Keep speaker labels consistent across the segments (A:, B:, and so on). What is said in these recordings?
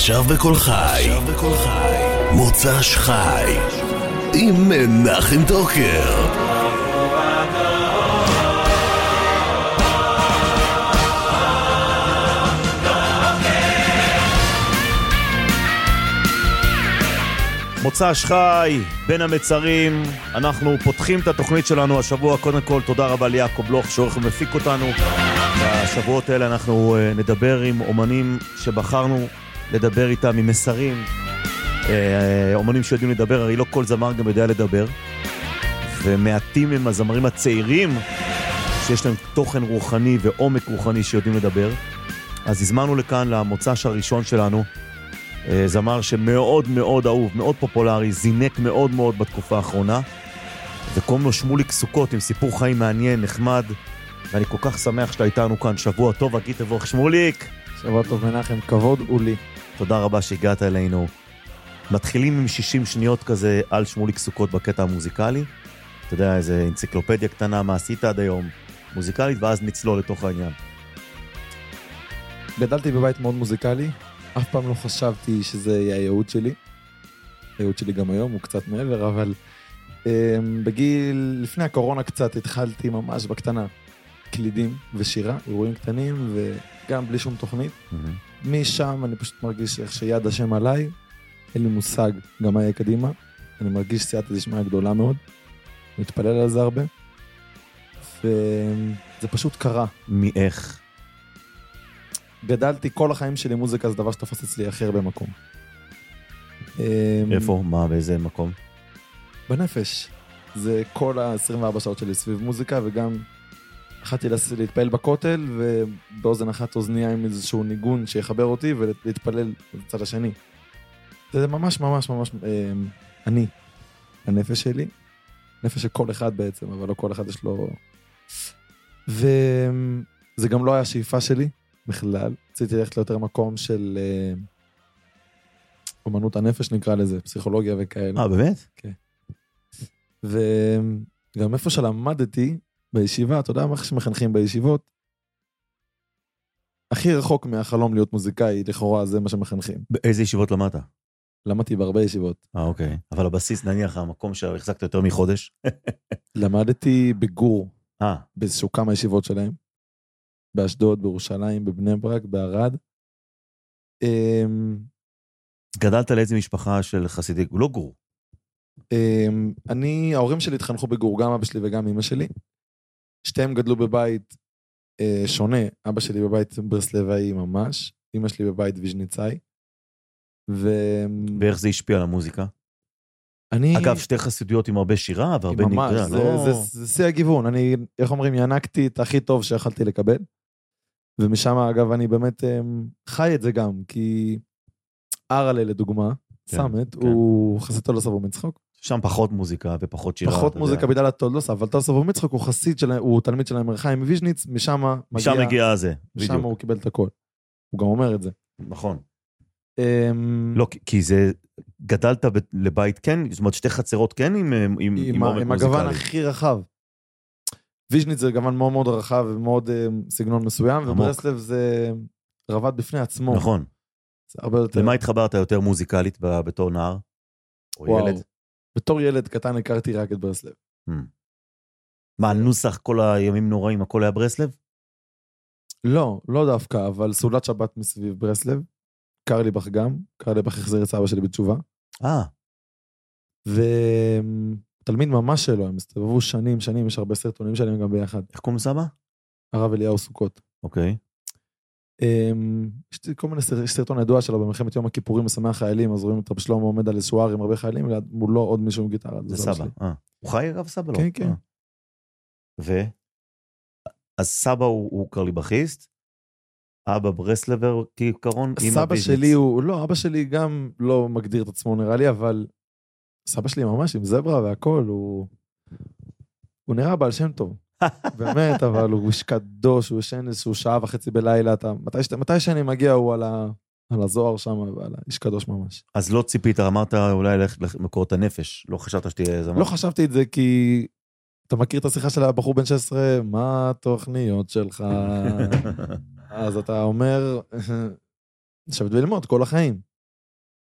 A: עכשיו בכל חי, מוצ"ש חי, עם מנחם טוקר.
B: מוצ"ש חי, בין המצרים, אנחנו פותחים את התוכנית שלנו השבוע. קודם כל, תודה רבה ליעקב לוך שעורך ומפיק אותנו. בשבועות האלה אנחנו נדבר עם אומנים שבחרנו לדבר איתם, עם מסרים. אומנים שיודעים לדבר, הרי לא כל זמר גם יודע לדבר. ומעטים הם הזמרים הצעירים שיש להם תוכן רוחני ועומק רוחני שיודעים לדבר. אז הזמנו לכאן למוצ"ש הראשון שלנו, זמר שמאוד מאוד אהוב, מאוד פופולרי, זינק מאוד מאוד בתקופה האחרונה, וקוראים לו שמוליק סוכות עם סיפור חיים מעניין, נחמד, ואני כל כך שמח שאתה איתנו כאן. שבוע טוב, אגיד תבוך שמוליק.
C: שבוע טוב מנחם, כבוד הוא לי.
B: תודה רבה שהגעת אלינו. מתחילים עם 60 שניות כזה על שמוליק סוכות בקטע המוזיקלי. אתה יודע, איזה אנציקלופדיה קטנה, מה עשית עד היום, מוזיקלית, ואז נצלול לתוך העניין.
C: גדלתי בבית מאוד מוזיקלי, אף פעם לא חשבתי שזה יהיה הייעוד שלי. הייעוד שלי גם היום הוא קצת מעבר, אבל בגיל, לפני הקורונה קצת, התחלתי ממש בקטנה. קלידים ושירה, אירועים קטנים, וגם בלי שום תוכנית. משם אני פשוט מרגיש איך שיד השם עליי, אין לי מושג גם מה יהיה קדימה. אני מרגיש סייעתא דשמיא גדולה מאוד. מתפלל על זה הרבה. וזה פשוט קרה.
B: מאיך?
C: גדלתי כל החיים שלי, מוזיקה זה דבר שתפס אצלי אחר במקום.
B: איפה? מה? באיזה מקום?
C: בנפש. זה כל ה-24 שעות שלי סביב מוזיקה, וגם החלטתי להתפעל בכותל, ובאוזן אחת אוזניה עם איזשהו ניגון שיחבר אותי, ולהתפלל בצד השני. זה ממש ממש ממש אני, הנפש שלי. נפש של כל אחד בעצם, אבל לא כל אחד יש לו... וזה גם לא היה שאיפה שלי. בכלל, רציתי ללכת ליותר מקום של אומנות הנפש, נקרא לזה, פסיכולוגיה וכאלה.
B: באמת?
C: כן. וגם איפה שלמדתי בישיבה, אתה יודע מה שמחנכים בישיבות? הכי רחוק מהחלום להיות מוזיקאי, לכאורה זה מה שמחנכים.
B: באיזה ישיבות למדת?
C: למדתי בהרבה ישיבות.
B: אוקיי. אבל הבסיס, נניח, המקום שהחזקת יותר מחודש?
C: למדתי בגור, באיזשהו כמה ישיבות שלהם. באשדוד, בירושלים, בבני ברק, בערד.
B: גדלת לאיזה משפחה של חסידי, לא גור?
C: ההורים שלי התחנכו בגור, גם אבא שלי וגם אמא שלי. שתיהם גדלו בבית שונה, אבא שלי בבית ברסלבאי ממש, אמא שלי בבית ויז'ניצאי.
B: ואיך זה השפיע על המוזיקה? אגב, שתי חסידיות עם הרבה שירה והרבה נקרא, לא...
C: זה שיא הגיוון, אני, איך אומרים, ינקתי את הכי טוב שיכלתי לקבל, ומשם, אגב, אני באמת חי את זה גם, כי ארלה, לדוגמה, סמת, הוא חסיד תולדוס אברהם יצחק.
B: שם פחות מוזיקה ופחות שירה.
C: פחות מוזיקה בגלל התולדוס, אבל תולדוס אברהם יצחק הוא חסיד שלהם, הוא תלמיד שלהם מרחיים מוויז'ניץ, משם
B: מגיע זה, בדיוק.
C: משם הוא קיבל את הכל. הוא גם אומר את זה.
B: נכון. לא, כי זה... גדלת לבית כן? זאת אומרת, שתי חצרות כן עם עומק מוזיקלי?
C: הגוון הכי רחב. ויז'ניץ זה גוון מאוד מאוד רחב ומאוד סגנון מסוים, וברסלב זה רבד בפני עצמו.
B: נכון. למה התחברת יותר מוזיקלית בתור נער? או ילד?
C: בתור ילד קטן הכרתי רק את ברסלב.
B: מה, נוסח כל הימים נוראים, הכל היה ברסלב?
C: לא, לא דווקא, אבל סעודת שבת מסביב ברסלב. קרליבך גם, קרליבך החזיר את אבא שלי בתשובה. ותלמיד ממש שלו, הם הסתובבו שנים, יש הרבה סרטונים שלהם גם ביחד.
B: איך קוראים סבא?
C: הרב אליהו סוכות.
B: אוקיי.
C: יש כל מיני סרטון ידוע שלו במלחמת יום הכיפורים משמח חיילים, אז רואים את רב שלמה עומד על איזשהו הר עם הרבה חיילים, מולו עוד מישהו עם גיטרה.
B: זה סבא. הוא חי רב סבא לו?
C: כן, כן.
B: אז סבא הוא קרליבכיסט? אבא ברסלבר כעיקרון?
C: סבא שלי הוא, לא, אבא שלי גם לא מגדיר את עצמו נראה לי, אבל סבא שלי ממש עם זברה והכל, הוא נראה בעל שם טוב. באמת, אבל הוא איש קדוש, הוא ישן איזשהו שעה וחצי בלילה, מתי שאני מגיע הוא על הזוהר שם, ועל איש קדוש ממש.
B: אז לא ציפית, אמרת אולי למקור את הנפש, לא חשבת שתהיה זמן?
C: לא חשבתי את זה כי אתה מכיר את השיחה של הבחור בן 16, מה התוכניות שלך? אז אתה אומר, שבת וללמוד כל החיים.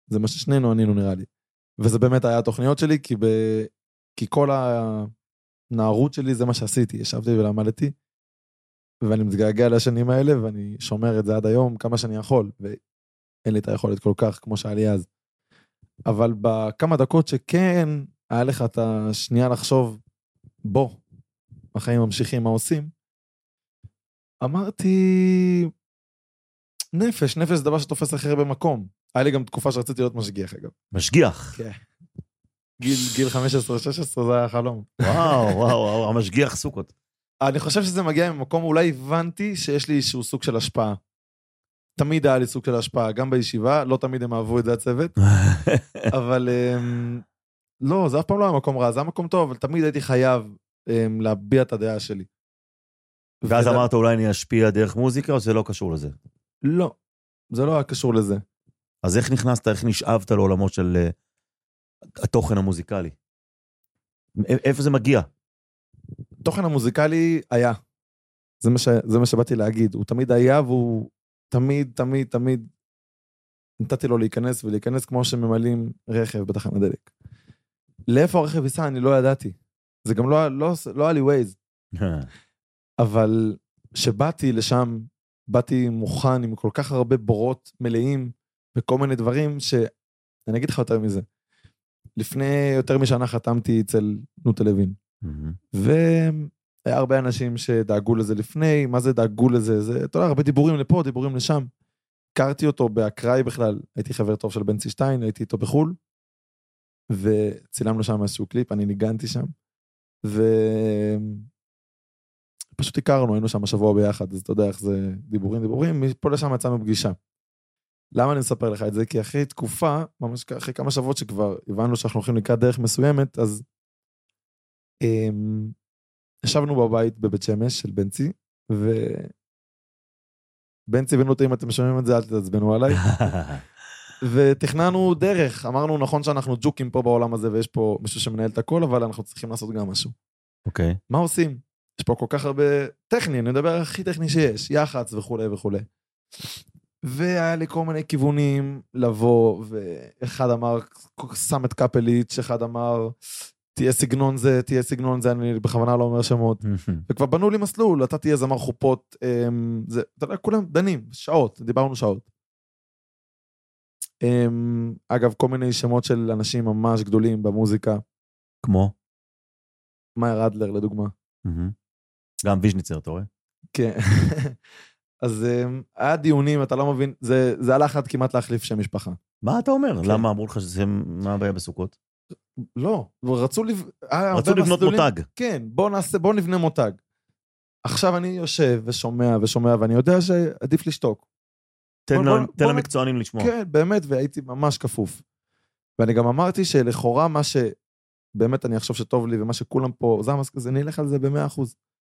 C: זה מה ששנינו ענינו נראה לי. וזה באמת היה התוכניות שלי, כי כל הנערות שלי זה מה שעשיתי, ישבתי ולמדתי, ואני מתגעגע לשנים האלה, ואני שומר את זה עד היום כמה שאני יכול, ואין לי את היכולת כל כך כמו שהיה לי אז. אבל בכמה דקות שכן, היה לך את השנייה לחשוב, בוא, החיים ממשיכים, מה עושים? אמרתי, נפש זה דבר שתופס אחר במקום. היה לי גם תקופה שרציתי להיות משגיח, אגב.
B: משגיח?
C: כן. גיל 15-16 זה היה חלום.
B: וואו, המשגיח סוכות.
C: אני חושב שזה מגיע ממקום, אולי הבנתי שיש לי איזשהו סוג של השפעה. תמיד היה לי סוג של השפעה, גם בישיבה, לא תמיד הם אהבו את זה הצוות, אבל לא, זה אף פעם לא היה מקום רע, זה היה מקום טוב, אבל תמיד הייתי חייב להביע את הדעה שלי.
B: ואז אמרת אולי אני אשפיע דרך מוזיקה, או זה לא קשור לזה?
C: לא, זה לא היה קשור לזה.
B: אז איך נכנסת, איך נשאבת לעולמות של התוכן המוזיקלי? איפה זה מגיע?
C: התוכן המוזיקלי היה. זה מה שבאתי להגיד. הוא תמיד היה, והוא תמיד נתתי לו להיכנס, ולהיכנס כמו שממלאים רכב בתחנת דלק. לאיפה הרכב ייסע, אני לא ידעתי. זה גם לא היה לי ווייז. אבל שבאתי לשם, באתי מוכן עם כל כך הרבה בורות מלאים, וכל מיני דברים אני אגיד לך יותר מזה. לפני יותר משנה חתמתי אצל נוטה לוין. והיה הרבה אנשים שדאגו לזה לפני, מה זה דאגו לזה? זה, אתה יודע, הרבה דיבורים לפה, דיבורים לשם. הכרתי אותו באקראי בכלל, הייתי חבר טוב של בנצי שטיין, הייתי איתו בחול, וצילמנו שם איזשהו קליפ, אני ניגנתי שם, פשוט הכרנו, היינו שם השבוע ביחד, אז אתה יודע איך זה דיבורים, מפה לשם יצאנו פגישה. למה אני מספר לך את זה? כי אחרי תקופה, ממש אחרי כמה שבועות שכבר הבנו שאנחנו הולכים לקראת דרך מסוימת, אז ישבנו בבית בבית שמש של בנצי, בנצי ונוטה, אם אתם שומעים את זה, אל תתעצבנו עליי, ותכננו דרך, אמרנו נכון שאנחנו ג'וקים פה בעולם הזה, ויש פה מישהו שמנהל את הכל, אבל אנחנו צריכים לעשות גם משהו.
B: אוקיי.
C: מה עושים? יש פה כל כך הרבה טכני, אני מדבר הכי טכני שיש, יחץ וכו' וכו'. והיה לי כל מיני כיוונים לבוא, ואחד אמר, שם את קפליץ', אחד אמר, תהיה סגנון זה, אני בכוונה לא אומר שמות. וכבר בנו לי מסלול, אתה תהיה זמר חופות, אתה יודע, כולם דנים, שעות, דיברנו שעות. אגב, כל מיני שמות של אנשים ממש גדולים במוזיקה. כמו? מאיר אדלר, לדוגמה.
B: גם ויז'ניצר, אתה רואה?
C: כן. אז היה דיונים, אתה לא מבין, זה הלך עד כמעט להחליף שם משפחה.
B: מה אתה אומר? למה אמרו לך שזה, מה הבעיה בסוכות?
C: לא, רצו
B: לבנות מותג.
C: כן, בוא נבנה מותג. עכשיו אני יושב ושומע, ואני יודע שעדיף לשתוק.
B: תן למקצוענים לשמוע.
C: כן, באמת, והייתי ממש כפוף. ואני גם אמרתי שלכאורה מה שבאמת אני חושב שטוב לי, ומה שכולם פה, זה נלך על זה ב100%.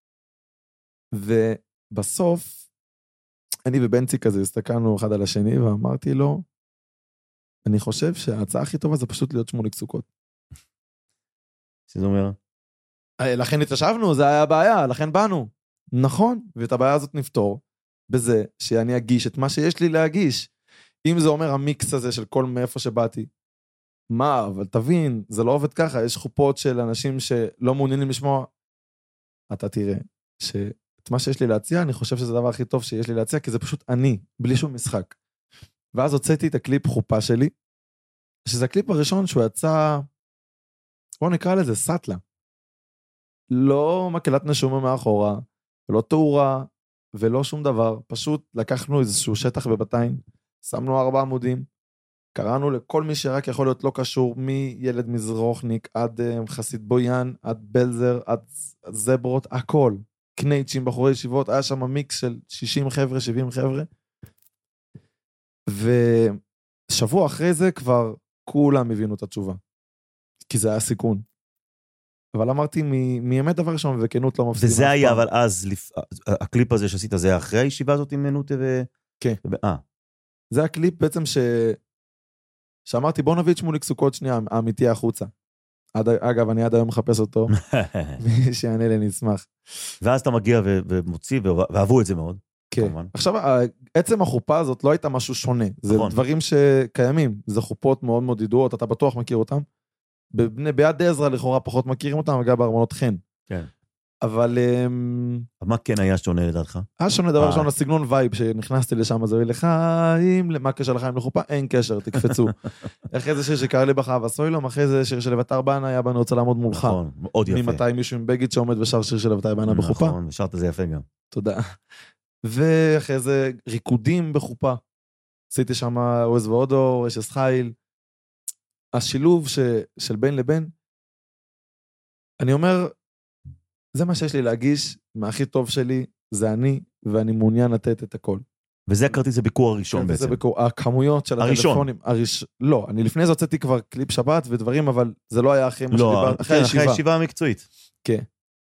C: ובסוף, אני ובנצי כזה הסתכלנו אחד על השני, ואמרתי לו, אני חושב שההצעה הכי טובה זה פשוט להיות שמוליק סוכות.
B: שזה אומר?
C: לכן התיישבנו, זה היה הבעיה, לכן באנו. נכון, ואת הבעיה הזאת נפתור, בזה שאני אגיש את מה שיש לי להגיש. אם זה אומר המיקס הזה של כל מאיפה שבאתי, מה, אבל תבין, זה לא עובד ככה, יש חופות של אנשים שלא מעוניינים לשמוע, אתה תראה, שאת מה שיש לי להציע, אני חושב שזה הדבר הכי טוב שיש לי להציע, כי זה פשוט אני, בלי שום משחק. ואז הוצאתי את הקליפ חופה שלי, שזה הקליפ הראשון שהוא יצא, בוא נקרא לזה סטלה. לא מקהלת נשומה מאחורה, ולא תאורה, ולא שום דבר, פשוט לקחנו איזשהו שטח בבתיים, שמנו 4 עמודים, קראנו לכל מי שרק יכול להיות לא קשור, מילד מזרוחניק, עד חסיד בויאן, עד בלזר, עד זברות, הכל. קנייצ'ים, בחורי ישיבות, היה שם מיקס של 60 חבר'ה, 70 חבר'ה, ושבוע אחרי זה כבר כולם הבינו את התשובה, כי זה היה סיכון. אבל אמרתי, מימת דבר ראשון, וכנות לא מפסידים.
B: וזה היה, אבל אז, הקליפ הזה שעשית, זה אחרי הישיבה הזאת עם נוטה
C: כן. זה הקליפ בעצם שאמרתי, בוא נביא את שמוליק סוכות שנייה, האמיתי החוצה. אגב, אני עד היום מחפש אותו, מי שיענה לי נשמח.
B: ואז אתה מגיע ומוציא, ואהבו את זה מאוד.
C: כן.
B: כמובן.
C: עכשיו, עצם החופה הזאת לא הייתה משהו שונה. זה
B: נכון.
C: דברים שקיימים. זה חופות מאוד מאוד ידועות, אתה בטוח מכיר אותם. ביד עזרא לכאורה פחות מכירים אותם, וגם בארמונות חן.
B: כן.
C: אבל
B: מה כן היה שונה לדעתך?
C: היה שונה דבר ראשון, הסגנון וייב, שנכנסתי לשם, אז לחיים, מה הקשר לחיים לחופה? אין קשר, תקפצו. אחרי זה שיר שקרא לי בחווה סוילום, אחרי זה שיר של אביתר בנה, היה בני רוצה לעמוד מולך.
B: נכון, מאוד יפה.
C: ממתי מישהו עם בגד שעומד ושר שיר של אביתר בנה בחופה.
B: נכון, שרת זה יפה גם.
C: תודה. ואחרי זה ריקודים בחופה. עשיתי שם עוז ועודו, אשס חיל. השילוב של בין לבין, אני אומר, זה מה שיש לי להגיש, מה הכי טוב שלי, זה אני, ואני מעוניין לתת את הכל.
B: וזה הכרטיס הביקור הראשון בעצם.
C: הכמויות של הטלפונים. לא, אני לפני זה הוצאתי כבר קליפ שבת ודברים, אבל זה לא היה אחרי מה שדיבר, אחרי
B: הישיבה המקצועית.
C: כן.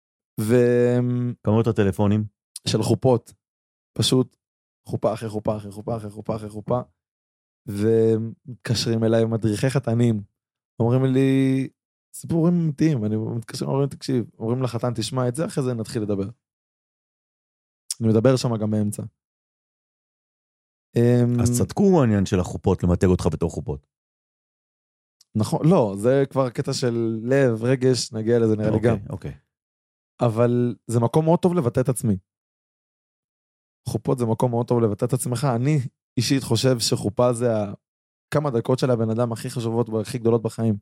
B: כמות הטלפונים?
C: של חופות. פשוט חופה אחרי חופה אחרי חופה אחרי חופה אחרי חופה, ומתקשרים אליי מדריכי חתנים, אומרים לי, סיפורים אמיתיים, אני מתקשרים, אומרים, תקשיב, אומרים לחתן, תשמע את זה, אחרי זה נתחיל לדבר. אני מדבר שם גם באמצע.
B: אז צדקו העניין של החופות, למתג אותך בתור חופות.
C: נכון, לא, זה כבר קטע של לב, רגש, נגיע לזה נראה לי גם.
B: אוקיי.
C: אבל זה מקום מאוד טוב לבטא את עצמי. חופות זה מקום מאוד טוב לבטא את עצמך. אני אישית חושב שחופה זה כמה דקות של הבן אדם הכי חשובות והכי גדולות בחיים.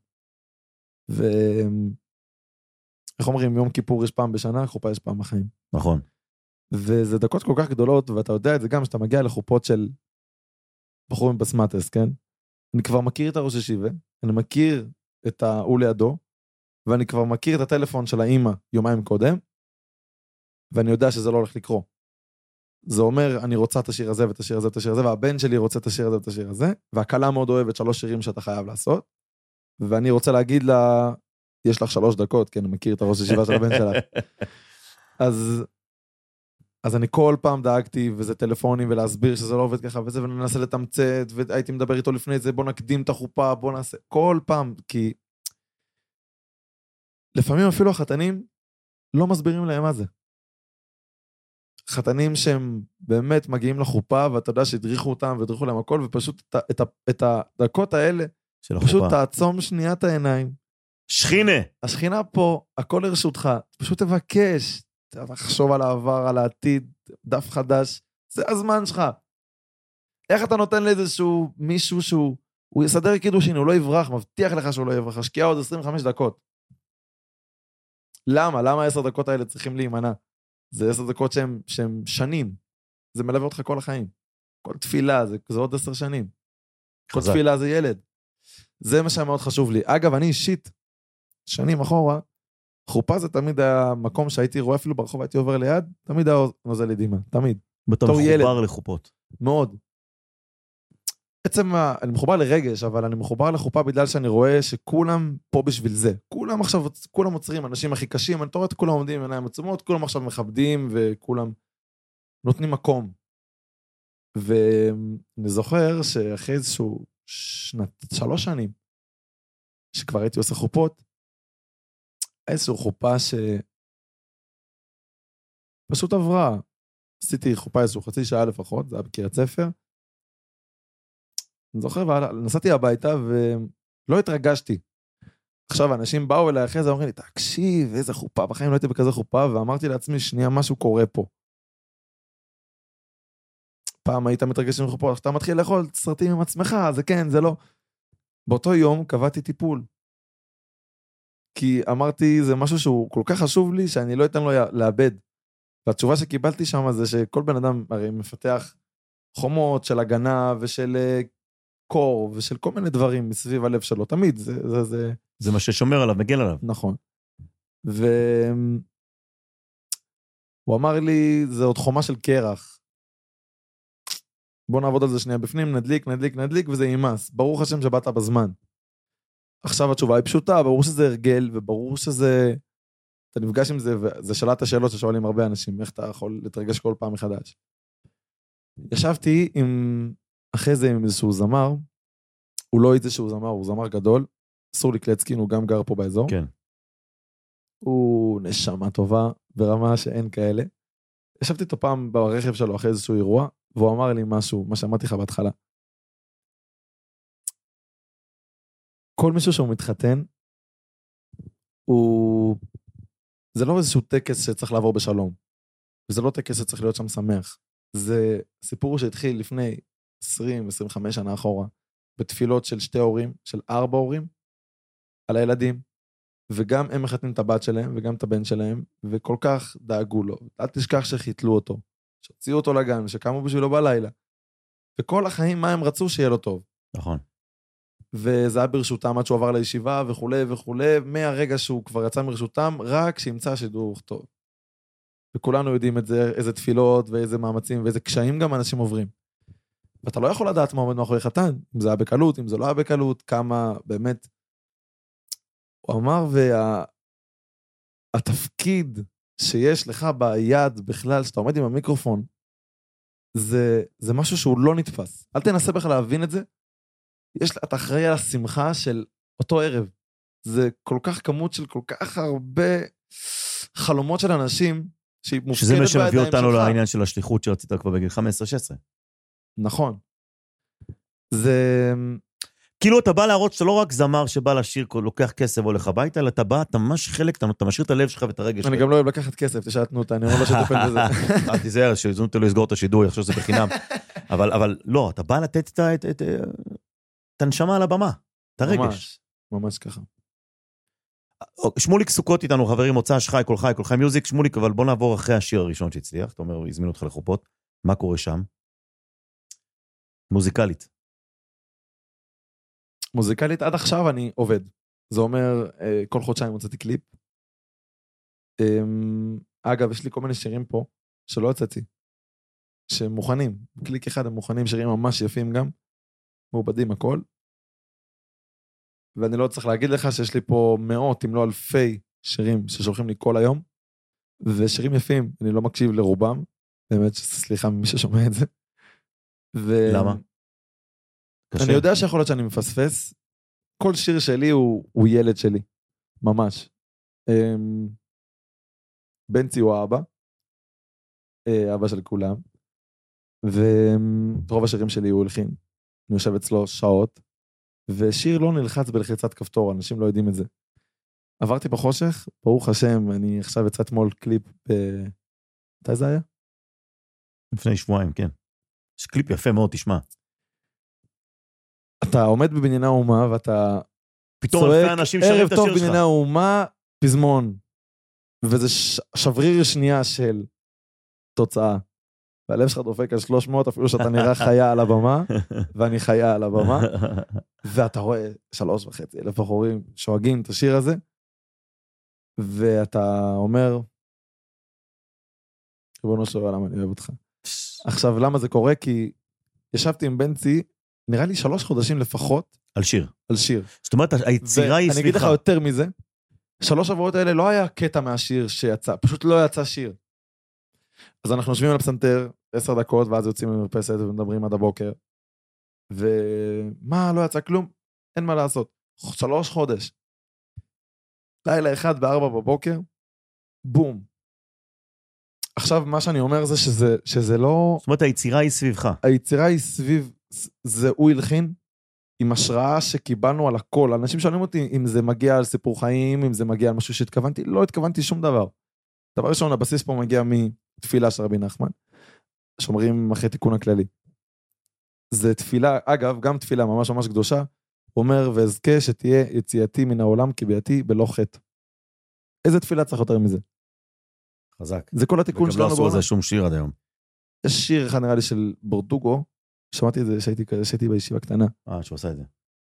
C: איך אומרים, יום כיפור יש פעם בשנה, חופה יש פעם בחיים.
B: נכון.
C: וזה דקות כל כך גדולות, ואתה יודע את זה גם, שאתה מגיע לחופות של בחורים בסמטס, כן? אני כבר מכיר את הראש ישיבה, אני מכיר את ההוא לידו, ואני כבר מכיר את הטלפון של האמא יומיים קודם, ואני יודע שזה לא הולך לקרוא. זה אומר, אני רוצה את השיר הזה ואת השיר הזה ואת השיר הזה, והבן שלי רוצה את השיר הזה ואת השיר הזה, והקלה מאוד אוהבת 3 שירים שאתה חייב לעשות, ואני רוצה להגיד לה, יש לך 3 דקות, כי אני מכיר את הראש ישיבה של הבן שלך. אז אני כל פעם דאגתי, וזה טלפונים, ולהסביר שזה לא עובד ככה, וזה, וננסה לתמצת, והייתי מדבר איתו לפני זה, בוא נקדים את החופה, בוא נעשה, כל פעם, כי לפעמים אפילו החתנים לא מסבירים להם מה זה. חתנים שהם באמת מגיעים לחופה, ואתה יודע שהדריכו אותם, והדריכו להם הכל, ופשוט את הדקות האלה, פשוט תעצום שנייה את העיניים.
B: שכינה.
C: השכינה פה, הכל לרשותך, פשוט תבקש, תחשוב על העבר, על העתיד, דף חדש, זה הזמן שלך. איך אתה נותן לאיזשהו מישהו שהוא יסדר קידושין, הוא לא יברח, מבטיח לך שהוא לא יברח, השקיע עוד 25 דקות. למה? למה 10 דקות האלה צריכים להימנע? זה 10 דקות שהם שנים. זה מלווה אותך כל החיים. כל תפילה, זה עוד 10 שנים. כל תפילה זה ילד. זה מה שמאוד חשוב לי. אגב, אני אישית, שנים אחורה, חופה זה תמיד היה מקום שהייתי רואה אפילו ברחוב, הייתי עובר ליד, תמיד היה נוזל לי דמעה, תמיד.
B: בתור מחובר לחופות.
C: מאוד. בעצם אני מחובר לרגש, אבל אני מחובר לחופה בגלל שאני רואה שכולם פה בשביל זה. כולם עכשיו, כולם עוצרים, אנשים הכי קשים, אני רואה את כולם עומדים עם עיניים עצומות, כולם עכשיו מכבדים, וכולם נותנים מקום. ואני זוכר שאחרי איזשהו 3 שנים, שכבר הייתי עושה חופות, איזשהו חופה שפשוט עברה. עשיתי חופה איזשהו חצי שעה לפחות, זה היה בקריית ספר. אני זוכר, נסעתי הביתה ולא התרגשתי. עכשיו, אנשים באו אליי אחרי זה, אומרים לי, תקשיב, איזה חופה, בחיים לא הייתי בכזה חופה, ואמרתי לעצמי, שנייה, משהו קורה פה. פעם היית מתרגש עם חופה, אתה מתחיל לאכול סרטים עם עצמך, זה כן, זה לא. באותו יום קבעתי טיפול. כי אמרתי, זה משהו שהוא כל כך חשוב לי, שאני לא אתן לו לאבד. והתשובה שקיבלתי שם זה שכל בן אדם הרי מפתח חומות של הגנה ושל קור ושל כל מיני דברים מסביב הלב שלו. תמיד,
B: זה מה ששומר עליו, מגן עליו.
C: נכון. והוא אמר לי, זה עוד חומה של קרח. בוא נעבוד על זה שנייה בפנים, נדליק, וזה יימס. ברוך השם שבאת בזמן. עכשיו התשובה היא פשוטה, ברור שזה הרגל, וברור שזה, אתה נפגש עם זה, וזה שאלת השאלות ששואלים הרבה אנשים, איך אתה יכול לתרגש כל פעם מחדש. ישבתי אחרי זה עם איזשהו זמר, הוא לא איזשהו זמר, הוא זמר גדול, סורי קלצקין, הוא גם גר פה באזור.
B: כן.
C: הוא נשמה טובה, ברמה שאין כאלה. ישבתי איתו פעם ברכב שלו אחרי איזשהו אירוע, והוא אמר לי משהו, מה שאמרתי לך בהתחלה. כל מישהו שהוא מתחתן, זה לא איזשהו טקס שצריך לעבור בשלום. וזה לא טקס שצריך להיות שם שמח. זה סיפור שהתחיל לפני 20-25 שנה אחורה, בתפילות של 2 הורים, של 4 הורים, על הילדים, וגם הם מחתנים את הבת שלהם, וגם את הבן שלהם, וכל כך דאגו לו. אל תשכח שחיתלו אותו, שהוציאו אותו לגן, שקמו בשבילו בלילה. וכל החיים, מה הם רצו שיהיה לו טוב.
B: נכון.
C: וזה היה ברשותם עד שהוא עבר לישיבה, וכולי וכולי, מהרגע שהוא כבר יצא מרשותם, רק שימצא שידור טוב. וכולנו יודעים את זה, איזה תפילות, ואיזה מאמצים, ואיזה קשיים גם אנשים עוברים. ואתה לא יכול לדעת מה עומד מאחורי חתן, אם זה היה בקלות, אם זה לא היה בקלות, כמה באמת. הוא אמר, והתפקיד שיש לך ביד בכלל, שאתה עומד עם המיקרופון, זה משהו שהוא לא נתפס. אל תנסה בכלל להבין את זה. אתה אחראי על השמחה של אותו ערב. זה כל כך כמות של כל כך הרבה חלומות של אנשים,
B: שזה מה שמביא אותנו לעניין של השליחות שרצית כבר בגיל 15-16.
C: נכון. זה...
B: כאילו אתה בא להראות שאתה לא רק זמר שבא לשיר, לוקח כסף והולך הביתה, אלא אתה בא, אתה ממש חלק, אתה משאיר את הלב שלך ואת הרגש שלך.
C: אני גם לא אוהב לקחת כסף, תשעתנו אותה, אני אומר לא שתפל בזה.
B: אל תיזהר, שיזונו אותה לא יסגור את השידור, יחשוב שזה בחינם. אבל לא, אתה בא לתת את הנשמה על הבמה, את הרגש.
C: ממש ככה.
B: שמוליק סוכות איתנו, חברים, מוצא שחי, כל חי מיוזיק, שמוליק, אבל בוא נעבור אחרי השיר הראשון שהצליח, אתה אומר, הזמינו אותך לחופות, מה קורה שם? מוזיקלית.
C: מוזיקלית, עד עכשיו אני עובד. זה אומר, כל חודשיים מוצאתי קליפ. אגב, יש לי כל מיני שירים פה, שלא יצאתי, שמוכנים, קליק אחד הם מוכנים, שירים ממש יפים גם, מעובדים הכל. ואני לא צריך להגיד לך שיש לי פה מאות, אם לא אלפי שירים ששולחים לי כל היום, ושירים יפים, אני לא מקשיב לרובם, באמת סליחה ממי ששומע את זה.
B: למה?
C: אני יודע שיכול להיות שאני מפספס, כל שיר שלי הוא ילד שלי, ממש. בנצי הוא האבא, אבא של כולם, ורוב השירים שלי הוא הלחין, אני יושב אצלו שעות, ושיר לא נלחץ בלחיצת כפתור, אנשים לא יודעים את זה. עברתי בחושך, ברוך השם, אני עכשיו יצא אתמול קליפ, מתי זה היה?
B: לפני שבועיים, כן. יש קליפ יפה מאוד, תשמע.
C: אתה עומד בבנייני האומה, ואתה
B: פתאום אלפי אנשים שרים את השיר שלך.
C: ערב טוב בבנייני האומה, פזמון. וזה שבריר שנייה של תוצאה. והלב שלך דופק על 300, אפילו שאתה נראה חיה על הבמה, ואני חיה על הבמה, ואתה רואה 3,500 בחורים שואגים את השיר הזה, ואתה אומר, ריבונו של עולם, אני אוהב אותך. עכשיו, למה זה קורה? כי ישבתי עם בנצי, נראה לי 3 חודשים לפחות.
B: על שיר.
C: על שיר.
B: זאת אומרת, היצירה היא סביבך.
C: אני אגיד לך יותר מזה, 3 שבועות האלה לא היה קטע מהשיר שיצא, פשוט לא יצא שיר. אז אנחנו יושבים על הפסנתר 10 דקות, ואז יוצאים למרפסת ומדברים עד הבוקר. ומה, לא יצא כלום? אין מה לעשות. 3 חודש. לילה אחד ב4 בבוקר, בום. עכשיו מה שאני אומר זה שזה לא...
B: זאת אומרת, היצירה היא סביבך.
C: היצירה היא סביב, זה הוא הלחין, עם השראה שקיבלנו על הכל. אנשים שואלים אותי אם זה מגיע על סיפור חיים, אם זה מגיע על משהו שהתכוונתי, לא התכוונתי שום דבר. דבר ראשון, הבסיס פה מגיע מתפילה של רבי נחמן, שאומרים אחרי תיקון הכללי. זה תפילה, אגב, גם תפילה ממש ממש קדושה, אומר, ואזכה שתהיה יציאתי מן העולם כביאתי בלא חטא. איזה תפילה צריך יותר מזה?
B: חזק.
C: זה כל התיקון שלנו.
B: וגם לא עשו על זה שום שיר עד היום.
C: יש שיר אחד נראה לי של בורדוגו, שמעתי את זה שהייתי בישיבה קטנה.
B: שהוא עשה את זה.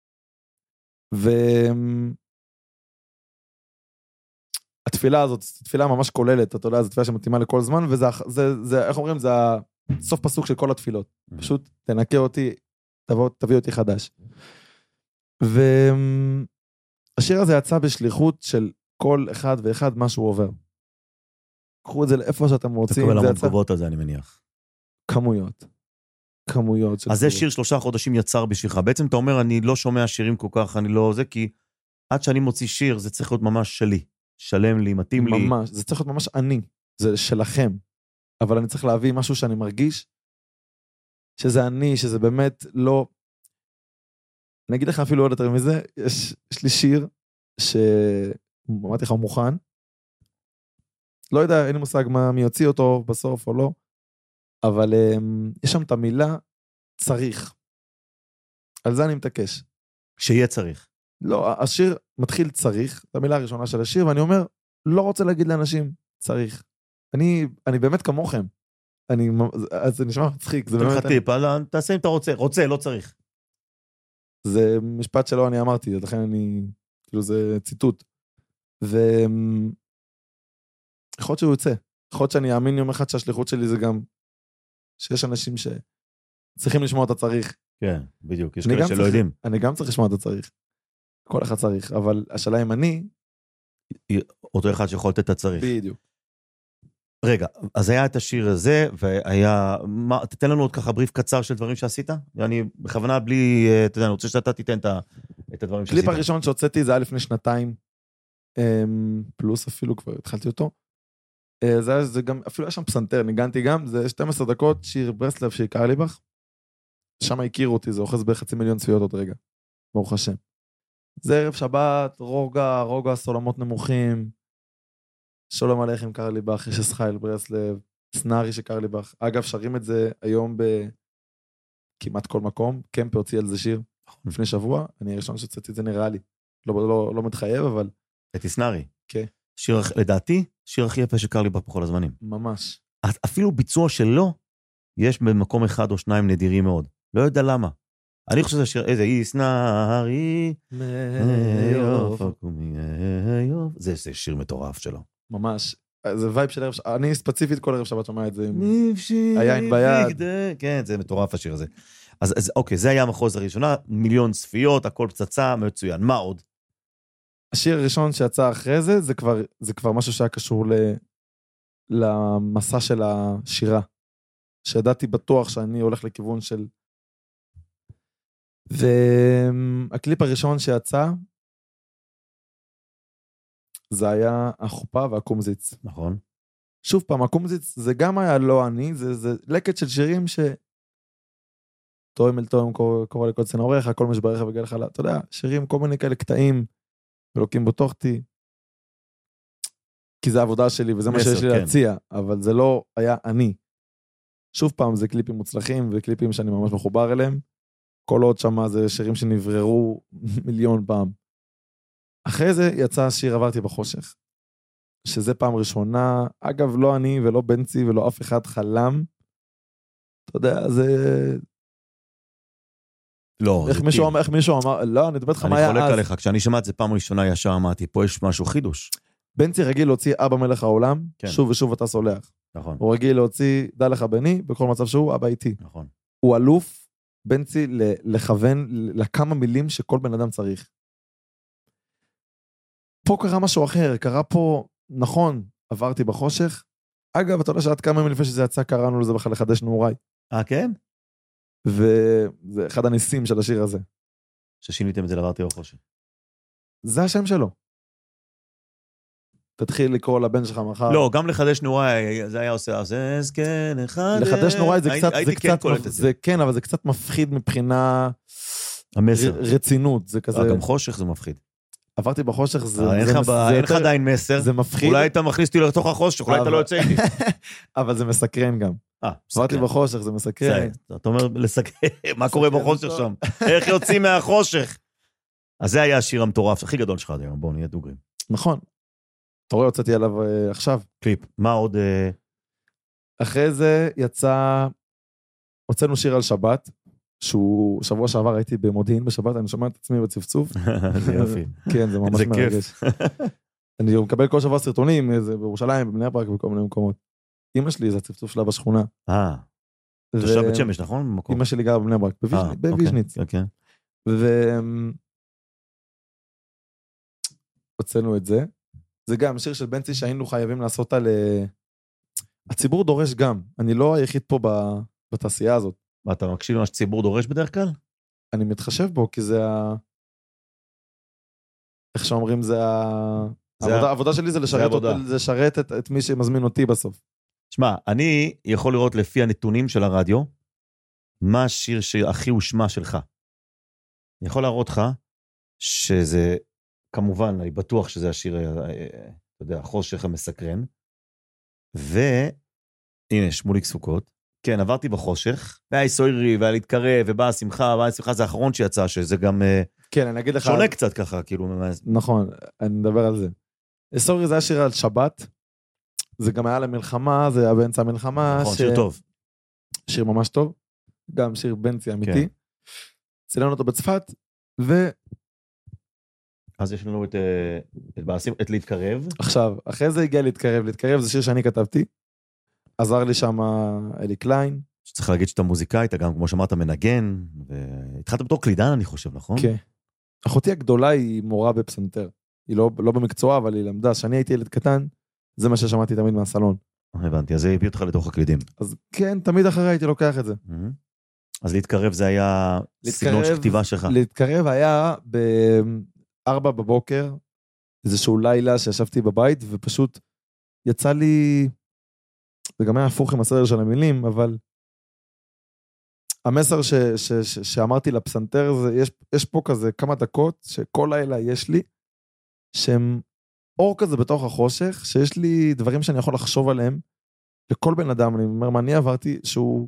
C: התפילה הזאת, תפילה ממש כוללת, אתה יודע, זו תפילה שמתאימה לכל זמן, וזה, איך אומרים, זה הסוף פסוק של כל התפילות. פשוט תנקה אותי, תביא אותי חדש. והשיר הזה יצא בשליחות של כל אחד ואחד מה שהוא עובר. קחו את זה לאיפה שאתם רוצים.
B: תקבל המון תגובות על זה, אני מניח.
C: כמויות.
B: אז זה שיר 3 חודשים יצר בשבילך. בעצם אתה אומר, אני לא שומע שירים כל כך, אני לא זה, כי עד שאני מוציא שיר, זה צריך להיות ממש שלי. שלם לי, מתאים לי.
C: ממש, זה צריך להיות ממש אני. זה שלכם. אבל אני צריך להביא משהו שאני מרגיש, שזה אני, שזה באמת לא... אני אגיד לך אפילו עוד יותר מזה, יש לי שיר, אמרתי לך, הוא מוכן, לא יודע, אין לי מושג מי יוציא אותו בסוף או לא, אבל יש שם את המילה צריך. על זה אני מתעקש.
B: שיהיה צריך.
C: לא, השיר מתחיל צריך, את המילה הראשונה של השיר, ואני אומר, לא רוצה להגיד לאנשים, צריך. אני באמת כמוכם. אז זה נשמע מצחיק. זה באמת...
B: טיפ, תעשה אם אתה רוצה, לא צריך.
C: זה משפט שלא אני אמרתי, לכן כאילו זה ציטוט. יכול להיות שהוא יוצא. יכול להיות שאני אאמין יום אחד שהשליחות שלי זה גם, שיש אנשים שצריכים לשמוע את הצריך.
B: כן, בדיוק, יש כאלה שלא יודעים.
C: אני גם צריך לשמוע את הצריך. כל אחד צריך, אבל השאלה אם אני...
B: אותו אחד שיכול לתת את הצריך.
C: בדיוק.
B: רגע, אז היה את השיר הזה, והיה... תתן לנו עוד ככה בריף קצר של דברים שעשית? אני בכוונה בלי... אתה יודע, אני רוצה שאתה תיתן את הדברים שעשית.
C: הקליפ הראשון שהוצאתי זה היה לפני 2 פלוס אפילו, כבר התחלתי אותו. זה גם, אפילו היה שם פסנתר, ניגנתי גם, זה 12 דקות, שיר ברסלב של קרליבך. שם הכירו אותי, זה אוחז ב500,000 צפיות עוד רגע. ברוך השם. זה ערב שבת, רוגע, סולמות נמוכים, שלום עליכם קרליבך, יש חייל ברסלב, סנארי של קרליבך. אגב, שרים את זה היום בכמעט כל מקום, קמפ הוציא על זה שיר לפני שבוע, אני הראשון שהוצאתי את זה נראה לי. לא מתחייב, אבל...
B: את סנארי.
C: כן.
B: שיר, לדעתי, שיר הכי יפה של קרליבך בכל הזמנים.
C: ממש.
B: אפילו ביצוע שלו, יש במקום 1 או 2 נדירים מאוד. לא יודע למה. אני חושב שזה שיר, איזה סנארי, זה שיר מטורף שלו.
C: ממש. זה וייב של ערב שבת, אני ספציפית כל ערב שבת שומע את זה עם היין ביד.
B: כן, זה מטורף השיר הזה. אז אוקיי, זה היה המחוז הראשונה, 1,000,000 צפיות, הכל פצצה, מצוין. מה עוד?
C: השיר הראשון שיצא אחרי זה, זה כבר משהו שהיה קשור למסע של השירה. שידעתי בטוח שאני הולך לכיוון של... והקליפ הראשון שיצא, זה היה החופה והקומזיץ.
B: נכון.
C: שוב פעם, הקומזיץ זה גם היה לא אני, זה לקט של שירים ש... תואם אל תואם, קורא לכל צנעורך, הכל משברך וגל לך, אתה יודע, שירים, כל מיני כאלה קטעים, ולוקים בתוכתי, כי זה העבודה שלי, וזה מה שיש לי להציע, אבל זה לא היה אני. שוב פעם, זה קליפים מוצלחים, וקליפים שאני ממש מחובר אליהם, כל עוד שמה זה שירים שנבררו 1,000,000 פעם. אחרי זה יצא שיר עברתי בחושך, שזה פעם ראשונה, אגב לא אני ולא בנצי ולא אף אחד חלם, אתה יודע, זה...
B: לא,
C: איך מישהו אמר, לא, אני אדבר לך מה היה אז.
B: אני חולק עליך, כשאני שמע את זה פעם ראשונה ישר אמרתי, פה יש משהו חידוש.
C: בנצי רגיל להוציא אבא מלך העולם, שוב ושוב אתה סולח.
B: נכון.
C: הוא רגיל להוציא דע לך בני, בכל מצב שהוא אבא איתי.
B: נכון.
C: הוא אלוף, בנצי, לכוון לכמה מילים שכל בן אדם צריך. פה קרה משהו אחר, קרה פה, נכון, עברתי בחושך. אגב, אתה יודע שעד כמה ימים לפני שזה יצא, קראנו לזה בכלל לחדש נעוריי.
B: כן?
C: וזה אחד הניסים של השיר הזה.
B: ששיניתם את זה לעברתי בחושך.
C: זה השם שלו. תתחיל לקרוא לבן שלך מחר.
B: לא, גם לחדש נעוריי, זה היה עושה, אז כן,
C: לחדש נעוריי זה קצת,
B: זה
C: כן, אבל זה קצת מפחיד מבחינה רצינות, זה כזה.
B: גם חושך זה מפחיד.
C: עברתי בחושך, זה...
B: אין לך עדיין מסר.
C: זה מפחיד.
B: אולי אתה מכניס אותי לתוך החושך, אולי אתה לא יוצא איתי.
C: אבל זה מסקרן גם. עברתי בחושך, זה מסקרן.
B: אתה אומר, לסקרן, מה קורה בחושך שם? איך יוצאים מהחושך? אז זה היה השיר המטורף, הכי גדול שלך היום, בואו נהיה דוגרים.
C: נכון. אתה רואה, הוצאתי עליו עכשיו.
B: קליפ, מה עוד?
C: אחרי זה יצא, הוצאנו שיר על שבת, שהוא שבוע שעבר הייתי במודיעין בשבת, אני שומע את עצמי בצפצוף.
B: זה יופי.
C: כן, זה ממש מרגש. אני מקבל כל שבוע סרטונים, בירושלים, בבני ברק וכל מיני מקומות. אמא שלי זה הצפצוף שלה בשכונה.
B: תושב בית שמש, נכון?
C: אמא שלי גרה בבני ברק, בוויז'ניץ. והוצאנו את זה. זה גם שיר של בנצי שהיינו חייבים לעשות על... הציבור דורש גם. אני לא היחיד פה בתעשייה הזאת.
B: אתה מקשיב למה שציבור דורש בדרך כלל?
C: אני מתחשב בו, כי זה איך שאומרים, העבודה שלי זה לשרת את מי שמזמין אותי בסוף.
B: שמע, אני יכול לראות לפי הנתונים של הרדיו, מה השיר שהכי הושמע שלך. אני יכול להראות לך שזה, כמובן, אני בטוח שזה השיר, אתה יודע, החושך המסקרן, והנה, שמוליק סוכות, כן, עברתי בחושך, והיה סוירי, והיה להתקרב, ובאה השמחה, זה האחרון שיצא, שזה גם
C: כן, אני אגיד לך...
B: שונה קצת ככה, כאילו.
C: נכון, אני מדבר על זה. סוירי זה היה שיר על שבת, זה גם היה למלחמה, זה היה באמצע המלחמה.
B: נכון, שיר טוב.
C: שיר ממש טוב, גם שיר בנצי אמיתי. צילמנו אותו בצפת,
B: אז יש לנו את להתקרב.
C: עכשיו, אחרי זה הגיע להתקרב. להתקרב זה שיר שאני כתבתי. עזר לי שם אלי קליין.
B: שצריך להגיד שאתה מוזיקאי, אתה גם, כמו שאמרת, מנגן, והתחלת בתור קלידן, אני חושב, נכון?
C: כן. אחותי הגדולה היא מורה בפסנתר. היא לא במקצוע, אבל היא למדה. שאני הייתי ילד קטן, זה מה ששמעתי תמיד מהסלון.
B: הבנתי, אז זה הביא אותך לתוך הקלידים.
C: אז כן, תמיד אחרי הייתי לוקח את זה.
B: אז להתקרב זה היה סגנון של כתיבה שלך.
C: להתקרב היה ב-4 בבוקר, איזשהו לילה שישבתי בבית, ופשוט יצא לי, זה גם היה הפוך עם הסדר של המילים, אבל המסר שאמרתי לפסנתר, יש פה כזה כמה דקות, שכל לילה יש לי, שהם אור כזה בתוך החושך, שיש לי דברים שאני יכול לחשוב עליהם, לכל בן אדם, אני אומר, מה אני עברתי, שהוא,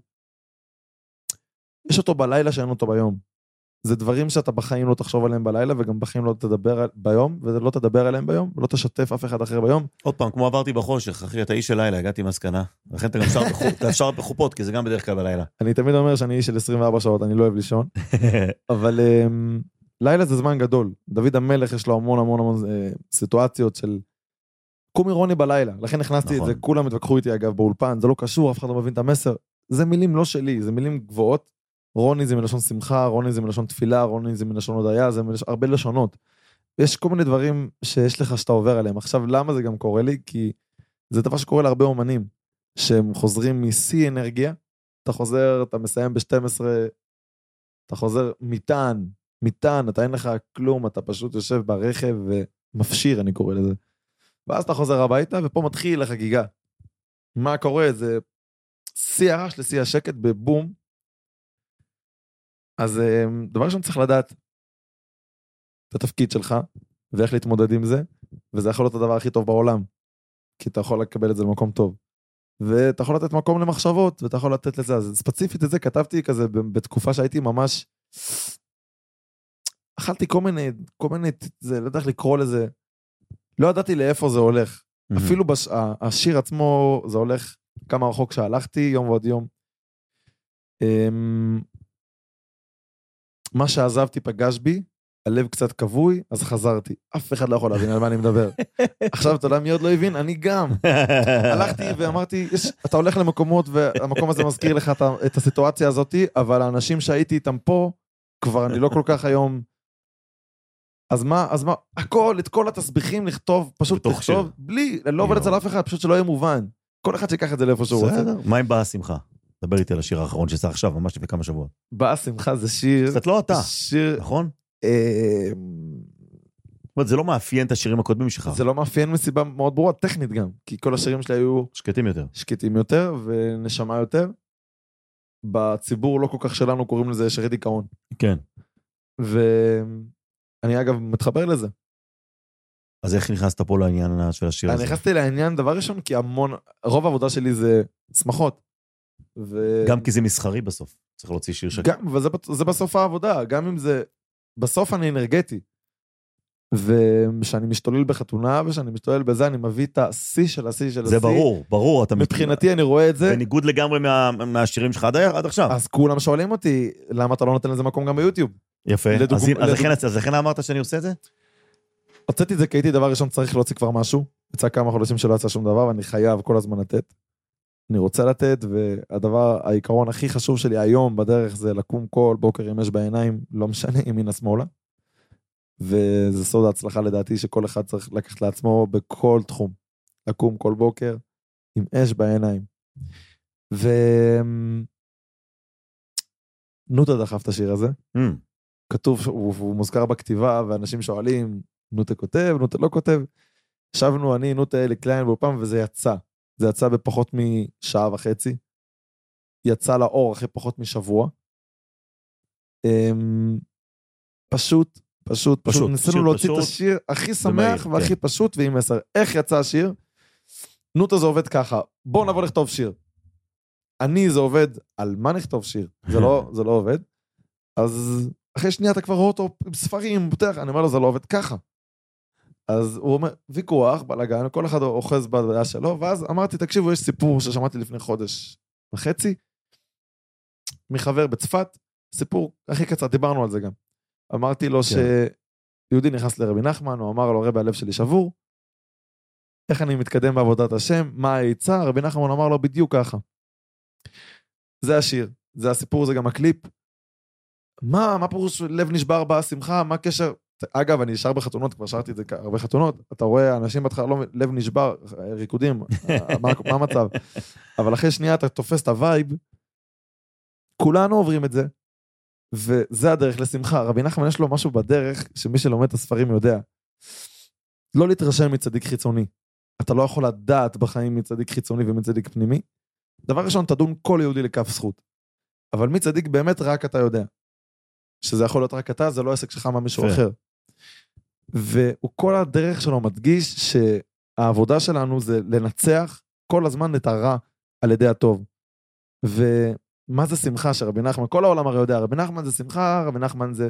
C: יש אותו בלילה שאין אותו ביום. זה דברים שאתה בחיים לא תחשוב עליהם בלילה, וגם בחיים לא תדבר ביום, ולא תדבר עליהם ביום, ולא תשתף אף אחד אחר ביום.
B: עוד פעם, כמו עברתי בחושך, אחי, אתה איש של לילה, הגעתי מסקנה. לכן אתה גם שר בחופות, כי זה גם בדרך כלל בלילה.
C: אני תמיד אומר שאני איש של 24 שעות, אני לא אוהב לישון. אבל לילה זה זמן גדול. דוד המלך יש לו המון סיטואציות של קום אירוני בלילה. לכן הכנסתי את זה, כולם התווכחו איתי אגב באולפן, זה לא קשור, אף אחד לא מבין את המסר. זה מילים לא שלי, זה מילים גבוהות. רוני זה מלשון שמחה, רוני זה מלשון תפילה, רוני זה מלשון הודיה, זה הרבה לשונות. יש כל מיני דברים שיש לך שאתה עובר עליהם. עכשיו, למה זה גם קורה לי? כי זה דבר שקורה להרבה אומנים, שהם חוזרים משיא אנרגיה, אתה חוזר, אתה מסיים ב-12, אתה חוזר מיטן, אתה אין לך כלום, אתה פשוט יושב ברכב ומפשיר, אני קורא לזה. ואז אתה חוזר הביתה, ופה מתחיל החגיגה. מה קורה? זה שיא הרעש לשיא השקט בבום. אז דבר ראשון צריך לדעת את התפקיד שלך, ואיך להתמודד עם זה, וזה יכול להיות הדבר הכי טוב בעולם, כי אתה יכול לקבל את זה למקום טוב. ואתה יכול לתת מקום למחשבות, ואתה יכול לתת לזה. אז ספציפית את זה כתבתי כזה בתקופה שהייתי ממש, אכלתי כל מיני, זה, לא יודע איך לקרוא לזה, לא ידעתי לאיפה זה הולך. אפילו השיר עצמו, זה הולך כמה רחוק שהלכתי, יום ועוד יום. מה שעזבתי פגש בי, הלב קצת כבוי, אז חזרתי. אף אחד לא יכול להבין על מה אני מדבר. עכשיו, אתה יודע מי עוד לא הבין? אני גם. הלכתי ואמרתי, אתה הולך למקומות, והמקום הזה מזכיר לך את הסיטואציה הזאת, אבל האנשים שהייתי איתם פה, כבר אני לא כל כך היום. אז מה, את כל התסביכים לכתוב, פשוט לכתוב, בלי, לא עובד אצל אף אחד, פשוט שלא יהיה מובן. כל אחד שיקח את זה לאיפה שהוא רוצה.
B: מה אם באה השמחה? דבר איתי על השיר האחרון שיצא עכשיו, ממש לפני כמה שבועות.
C: באה שמחה זה שיר...
B: קצת לא אתה,
C: שיר...
B: נכון? זה לא מאפיין את השירים הקודמים שלך.
C: זה לא מאפיין מסיבה מאוד ברורה, טכנית גם, כי כל השירים שלי היו... שקטים יותר, ונשמה יותר. בציבור לא כל כך שלנו קוראים לזה שירי דיכאון.
B: כן.
C: ואני אגב מתחבר לזה.
B: אז איך נכנסת פה לעניין של השיר הזה?
C: אני נכנסתי לעניין דבר ראשון, כי רוב העבודה שלי זה שמחות.
B: גם כי זה מסחרי בסוף, צריך להוציא שיר שקט.
C: גם, וזה בסוף העבודה, גם אם זה, בסוף אני אנרגטי, ושאני משתולל בחתונה, ושאני משתולל בזה, אני מביא את השיא של השיא של השיא.
B: זה ברור.
C: מבחינתי אני רואה את זה.
B: בניגוד לגמרי מהשירים שלך עד עכשיו.
C: אז כולם שואלים אותי, למה אתה לא נותן לזה מקום גם ביוטיוב?
B: יפה, אז לכן אמרת שאני עושה את זה?
C: הוצאתי את זה כי הייתי דבר ראשון צריך להוציא כבר משהו, יצא כמה חודשים שלא יצא שום דבר, ואני חייב כל הזמן לתת. אני רוצה לתת, העיקרון הכי חשוב שלי היום בדרך זה לקום כל בוקר עם אש בעיניים, לא משנה ימינה שמאלה, וזה סוד ההצלחה לדעתי שכל אחד צריך לקחת לעצמו בכל תחום, לקום כל בוקר עם אש בעיניים. נוטה דחף את השיר הזה, כתוב, הוא מוזכר בכתיבה, ואנשים שואלים, נוטה כותב, נוטה לא כותב, ישבנו אני, נוטה אלי קליין באופן, וזה יצא. זה יצא בפחות משעה וחצי, יצא לאור אחרי פחות משבוע, פשוט, ניסינו להוציא את השיר הכי שמח והכי פשוט ועם מסר. איך יצא השיר? נוטה זה עובד ככה, בואו נבוא לכתוב שיר. אני זה עובד, על מה נכתוב שיר? זה לא עובד. אז אחרי שנייה אתה כבר רואה אותו עם ספרים, פותח, אני אומר לו זה לא עובד ככה. אז הוא אומר, ויכוח, בלגן, כל אחד אוחז בדעה שלו, ואז אמרתי, תקשיבו, יש סיפור ששמעתי לפני חודש וחצי, מחבר בצפת, סיפור הכי קצר, דיברנו על זה גם. אמרתי לו שיהודי נכנס לרבי נחמן, הוא אמר לו, רבי הלב שלי שבור, איך אני מתקדם בעבודת השם, מה העיצה, רבי נחמן אמר לו בדיוק ככה. זה השיר, זה הסיפור, זה גם הקליפ. מה פירוש לב נשבר בשמחה, מה הקשר? אגב, אני נשאר בחתונות, כבר שרתי את זה הרבה חתונות, אתה רואה, אנשים בהתחלה לא, לב נשבר, ריקודים, מה המצב? אבל אחרי שנייה אתה תופס את הווייב, כולנו עוברים את זה, וזה הדרך לשמחה. רבי נחמן יש לו משהו בדרך, שמי שלומד את הספרים יודע, לא להתרשם מצדיק חיצוני. אתה לא יכול לדעת בחיים מצדיק חיצוני ומצדיק פנימי. דבר ראשון, תדון כל יהודי לכף זכות. אבל מצדיק באמת רק אתה יודע. שזה יכול להיות רק אתה, זה לא עסק שלך מה מישהו אחר. והוא כל הדרך שלו מדגיש שהעבודה שלנו זה לנצח כל הזמן את הרע על ידי הטוב. ומה זה שמחה שרבי נחמן, כל העולם הרי יודע, רבי נחמן זה שמחה, רבי נחמן זה...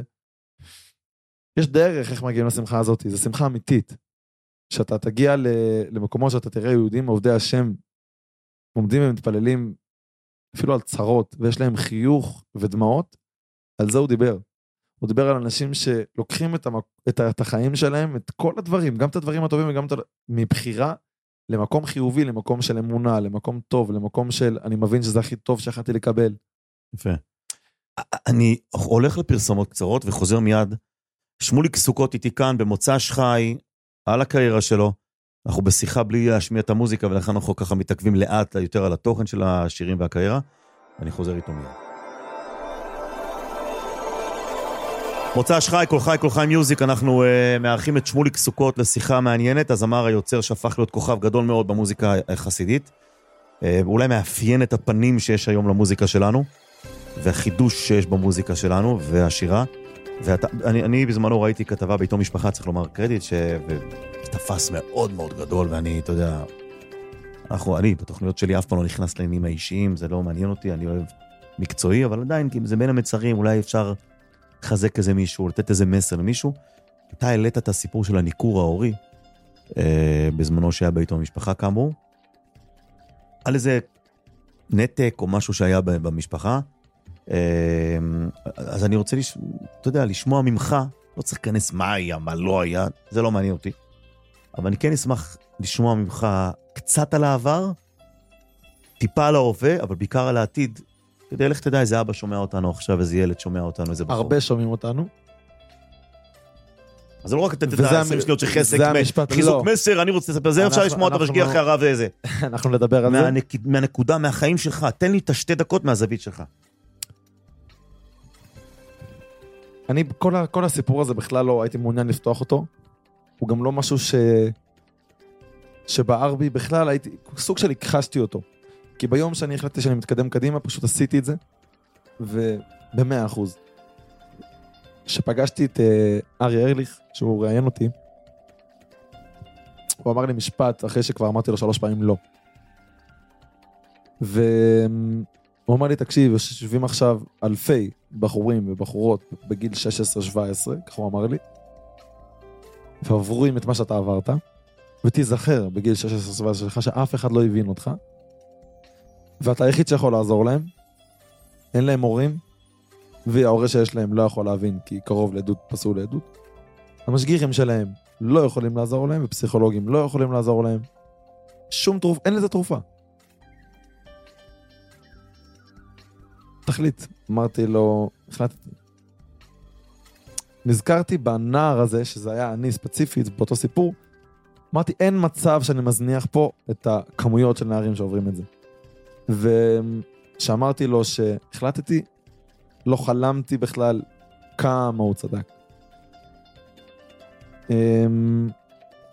C: יש דרך איך מגיעים לשמחה הזאת, זה שמחה אמיתית. שאתה תגיע למקומות שאתה תראה יהודים עובדי השם, עומדים ומתפללים אפילו על צרות, ויש להם חיוך ודמעות, על זה הוא דיבר. הוא דיבר על אנשים שלוקחים את החיים שלהם, את כל הדברים, גם את הדברים הטובים וגם מבחירה למקום חיובי, למקום של אמונה, למקום טוב, למקום של אני מבין שזה הכי טוב שיכולתי לקבל.
B: יפה. אני הולך לפרסומות קצרות וחוזר מיד. שמוליק סוכות איתי כאן במוצא שחי, על הקריירה שלו. אנחנו בשיחה בלי להשמיע את המוזיקה, ולכן אנחנו ככה מתעכבים לאט יותר על התוכן של השירים והקריירה. אני חוזר איתו מיד. מוצא שחי, כל חי מיוזיק, אנחנו מארחים את שמוליק סוכות לשיחה מעניינת, הזמר היוצר שהפך להיות כוכב גדול מאוד במוזיקה החסידית, אולי מאפיין את הפנים שיש היום למוזיקה שלנו, והחידוש שיש במוזיקה שלנו, והשירה, ואני בזמנו ראיתי כתבה בעיתון משפחה, צריך לומר קרדיט, שתפס מאוד מאוד גדול, ואני, אתה יודע, אני בתוכניות שלי אף פעם לא נכנס לעניינים האישיים, זה לא מעניין אותי, אני אוהב מקצועי, אבל עדיין, כי זה בין המצרים, אולי אפשר לחזק איזה מישהו, לתת איזה מסר למישהו. אתה העלית את הסיפור של הניקור ההורי, בזמנו שהיה בעיתון המשפחה כאמור, על איזה נתק או משהו שהיה במשפחה, אז אני רוצה, אתה יודע, לשמוע ממך, לא צריך להיכנס מה היה, מה לא היה, זה לא מעניין אותי, אבל אני כן אשמח לשמוע ממך קצת על העבר, טיפה על ההווה, אבל בעיקר על העתיד, כדי לך תדע איזה אבא שומע אותנו עכשיו, איזה ילד שומע אותנו, איזה בחור.
C: הרבה שומעים אותנו.
B: אז זה לא רק לתת את ה-20 שניות שחזק, חיזוק מסר, אני רוצה לספר, זה אפשר לשמוע את המשגיע אחרי הרב ואיזה.
C: אנחנו נדבר על זה.
B: מהנקודה, מהחיים שלך, תן לי את 2 דקות מהזווית שלך.
C: אני, כל הסיפור הזה בכלל לא הייתי מעוניין לפתוח אותו. הוא גם לא משהו שבער בי בכלל, הייתי, סוג של הכחשתי אותו. כי ביום שאני החלטתי שאני מתקדם קדימה, פשוט עשיתי את זה, וב-100%. שפגשתי את אריה ארליך, שהוא ראיין אותי, הוא אמר לי משפט, אחרי שכבר אמרתי לו 3 פעמים לא. והוא אמר לי, תקשיב, יושבים עכשיו אלפי בחורים ובחורות בגיל 16-17, כך הוא אמר לי, ועבורים את מה שאתה עברת, ותיזכר בגיל 16-17 שלך שאף אחד לא הבין אותך, ואתה היחיד שיכול לעזור להם, אין להם הורים, וההורה שיש להם לא יכול להבין, כי קרוב לעדות פסול לעדות. המשגיחים שלהם לא יכולים לעזור להם, ופסיכולוגים לא יכולים לעזור להם. שום תרופה, אין לזה תרופה. תחליט, אמרתי לו, החלטתי. נזכרתי בנער הזה, שזה היה אני ספציפית, באותו סיפור, אמרתי, אין מצב שאני מזניח פה את הכמויות של נערים שעוברים את זה. ושאמרתי לו שהחלטתי, לא חלמתי בכלל כמה הוא צדק.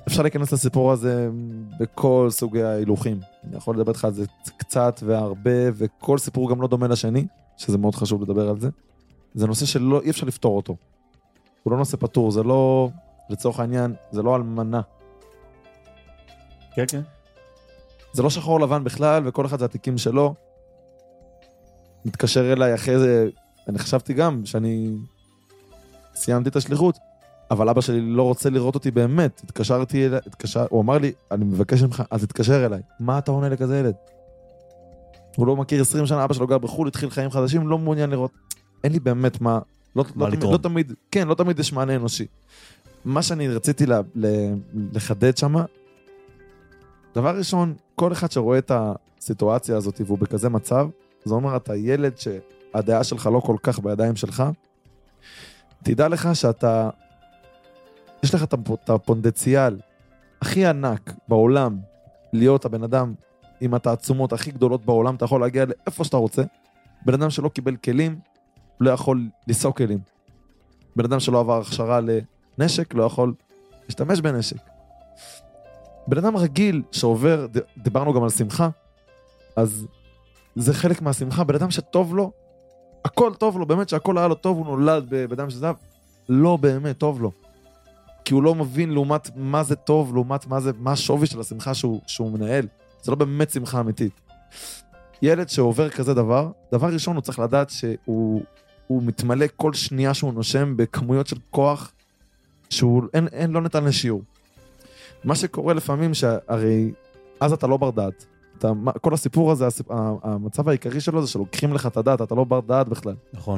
C: אפשר להיכנס לסיפור הזה בכל סוגי ההילוכים. אני יכול לדבר איתך על זה קצת והרבה, וכל סיפור גם לא דומה לשני, שזה מאוד חשוב לדבר על זה. זה נושא שלא, אי אפשר לפתור אותו. הוא לא נושא פתור, זה לא, לצורך העניין, זה לא אלמנה.
B: כן, כן.
C: זה לא שחור לבן בכלל, וכל אחד זה התיקים שלו. מתקשר אליי אחרי זה, אני חשבתי גם שאני סיימתי את השליחות, אבל אבא שלי לא רוצה לראות אותי באמת. התקשרתי אליי, הוא אמר לי, אני מבקש ממך, אז תתקשר אליי. מה אתה עונה לכזה ילד? הוא לא מכיר 20 שנה, אבא שלו גר בחול, התחיל חיים חדשים, לא מעוניין לראות. אין לי באמת מה, לא תמיד, כן, לא תמיד יש מענה אנושי. מה שאני רציתי לחדד שמה, דבר ראשון, כל אחד שרואה את הסיטואציה הזאת והוא בכזה מצב, זה אומר, אתה ילד שהדעה שלך לא כל כך בידיים שלך, תדע לך שאתה, יש לך את הפונדציאל הכי ענק בעולם, להיות הבן אדם עם התעצומות הכי גדולות בעולם, אתה יכול להגיע לאיפה שאתה רוצה, בן אדם שלא קיבל כלים, לא יכול לסוע כלים. בן אדם שלא עבר הכשרה לנשק, לא יכול להשתמש בנשק. בן אדם רגיל שעובר, דיברנו גם על שמחה, אז זה חלק מהשמחה, בן אדם שטוב לו, הכל טוב לו, באמת שהכל היה לו טוב, הוא נולד בבן אדם שזהב, לא באמת טוב לו. כי הוא לא מבין לעומת מה זה טוב, לעומת מה השווי של השמחה שהוא מנהל. זה לא באמת שמחה אמיתית. ילד שעובר כזה דבר ראשון הוא צריך לדעת שהוא מתמלא כל שנייה שהוא נושם בכמויות של כוח שהוא לא ניתן לשיעור. מה שקורה לפעמים שהרי אז אתה לא בר דעת. כל הסיפור הזה, המצב העיקרי שלו זה שלוקחים לך את הדעת, אתה לא בר דעת בכלל.
B: נכון.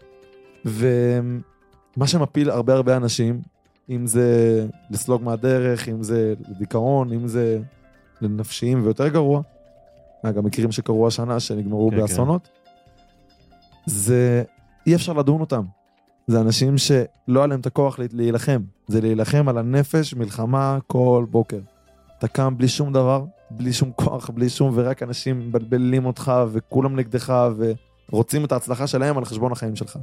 C: ומה שמפיל הרבה אנשים, אם זה לסלוג מהדרך, אם זה לדיכאון, אם זה לנפשיים ויותר גרוע, גם מכירים שקרו השנה שנגמרו באסונות, זה אי אפשר לדון אותם. זה אנשים שלא עליהם את הכוח להילחם. זה להילחם על הנפש, מלחמה כל בוקר. אתה קם בלי שום דבר, בלי שום כוח, בלי שום, ורק אנשים מבלבלים אותך וכולם נגדך ורוצים את ההצלחה שלהם על חשבון החיים שלך.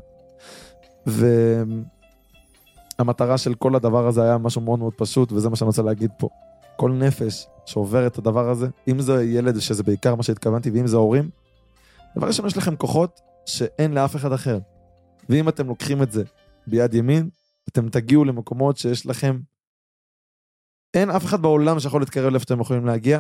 C: והמטרה של כל הדבר הזה היה משהו מאוד מאוד פשוט, וזה מה שאני רוצה להגיד פה. כל נפש שעובר את הדבר הזה, אם זה ילד שזה בעיקר מה שהתכוונתי, ואם זה הורים, דבר ראשון יש לכם כוחות שאין לאף אחד אחר. ואם אתם לוקחים את זה ביד ימין, אתם תגיעו למקומות שיש לכם, אין אף אחד בעולם שיכול להתקרב לאיפה אתם יכולים להגיע,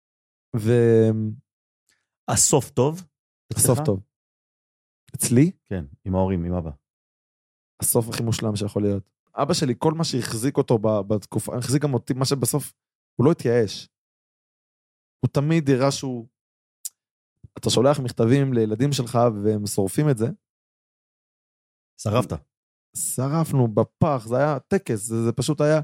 B: הסוף טוב?
C: הסוף טוב. אצלי?
B: כן, עם ההורים, עם אבא.
C: הסוף הכי מושלם שיכול להיות. אבא שלי, כל מה שהחזיק אותו בתקופה, החזיק גם אותי, מה שבסוף, הוא לא התייאש. הוא תמיד יראה שהוא, אתה שולח מכתבים לילדים שלך, והם שורפים את זה.
B: שרפת.
C: שרפנו בפח, זה היה טקס, זה פשוט היה,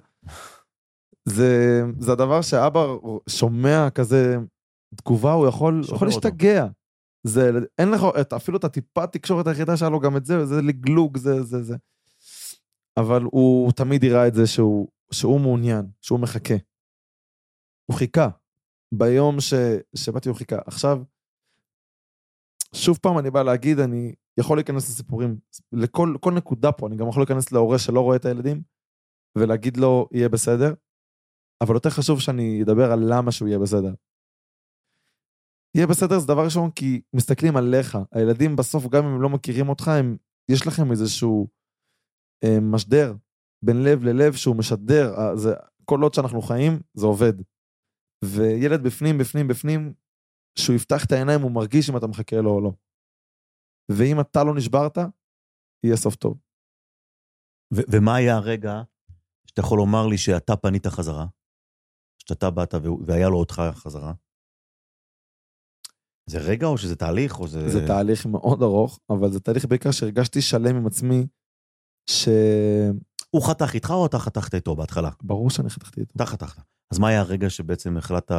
C: זה הדבר שאבא שומע כזה תגובה, הוא יכול להשתגע. אין לך, אפילו את הטיפת תקשורת היחידה שלו, גם את זה, זה לגלוג, זה. אבל הוא תמיד יראה את זה שהוא מעוניין, שהוא מחכה. הוא חיכה. ביום שבאתי הוא חיכה. עכשיו, שוב פעם אני בא להגיד, אני יכול להיכנס לסיפורים, לכל נקודה פה, אני גם יכול להיכנס להורה שלא רואה את הילדים, ולהגיד לו, יהיה בסדר, אבל יותר חשוב שאני אדבר על למה שהוא יהיה בסדר. יהיה בסדר זה דבר ראשון, כי מסתכלים עליך, הילדים בסוף, גם אם הם לא מכירים אותך, יש לכם איזשהו משדר, בין לב ללב, שהוא משדר, כל עוד שאנחנו חיים, זה עובד. וילד בפנים, שהוא יפתח את העיניים, הוא מרגיש אם אתה מחכה לו או לא. ואם אתה לא נשברת, יהיה סוף טוב.
B: ומה היה הרגע שאתה יכול לומר לי שאתה פנית חזרה? שאתה באת והיה לו אותך חזרה? זה רגע או שזה תהליך?
C: זה תהליך מאוד ארוך, אבל זה תהליך בעיקר שהרגשתי שלם עם עצמי,
B: הוא חתך איתך או אתה חתכת איתו בהתחלה?
C: ברור שאני חתכתי איתו.
B: אתה חתכת. אז מה היה הרגע שבעצם החלטת...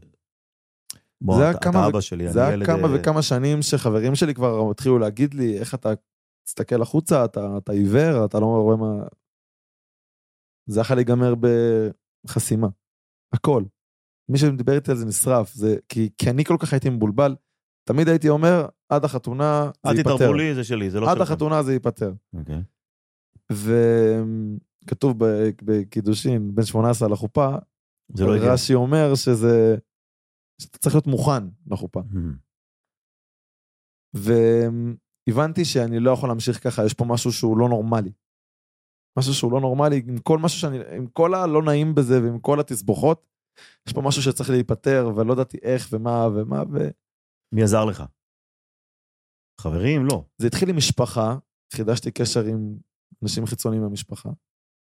C: זה היה כמה וכמה שנים שחברים שלי כבר התחילו להגיד לי, איך אתה תסתכל החוצה, אתה עיוור, אתה לא רואה מה... זה יכול להיגמר בחסימה. הכל. מי שמדבר איתי על זה נשרף, כי אני כל כך הייתי מבולבל, תמיד הייתי אומר, עד החתונה זה ייפטר.
B: אל תתערבו לי, זה שלי, זה לא שלכם.
C: עד החתונה זה ייפטר.
B: אוקיי.
C: וכתוב בקידושין, בין 18 לחופה,
B: זה לא הגיע.
C: רש"י אומר שאתה צריך להיות מוכן לחופה. והבנתי שאני לא יכול להמשיך ככה, יש פה משהו שהוא לא נורמלי. משהו שהוא לא נורמלי, עם כל הלא נעים בזה, ועם כל התסבוכות, יש פה משהו שצריך להיפטר, ולא ידעתי איך ומה.
B: מי עזר לך? חברים? לא.
C: זה התחיל עם משפחה, חידשתי קשר עם אנשים חיצוניים מהמשפחה,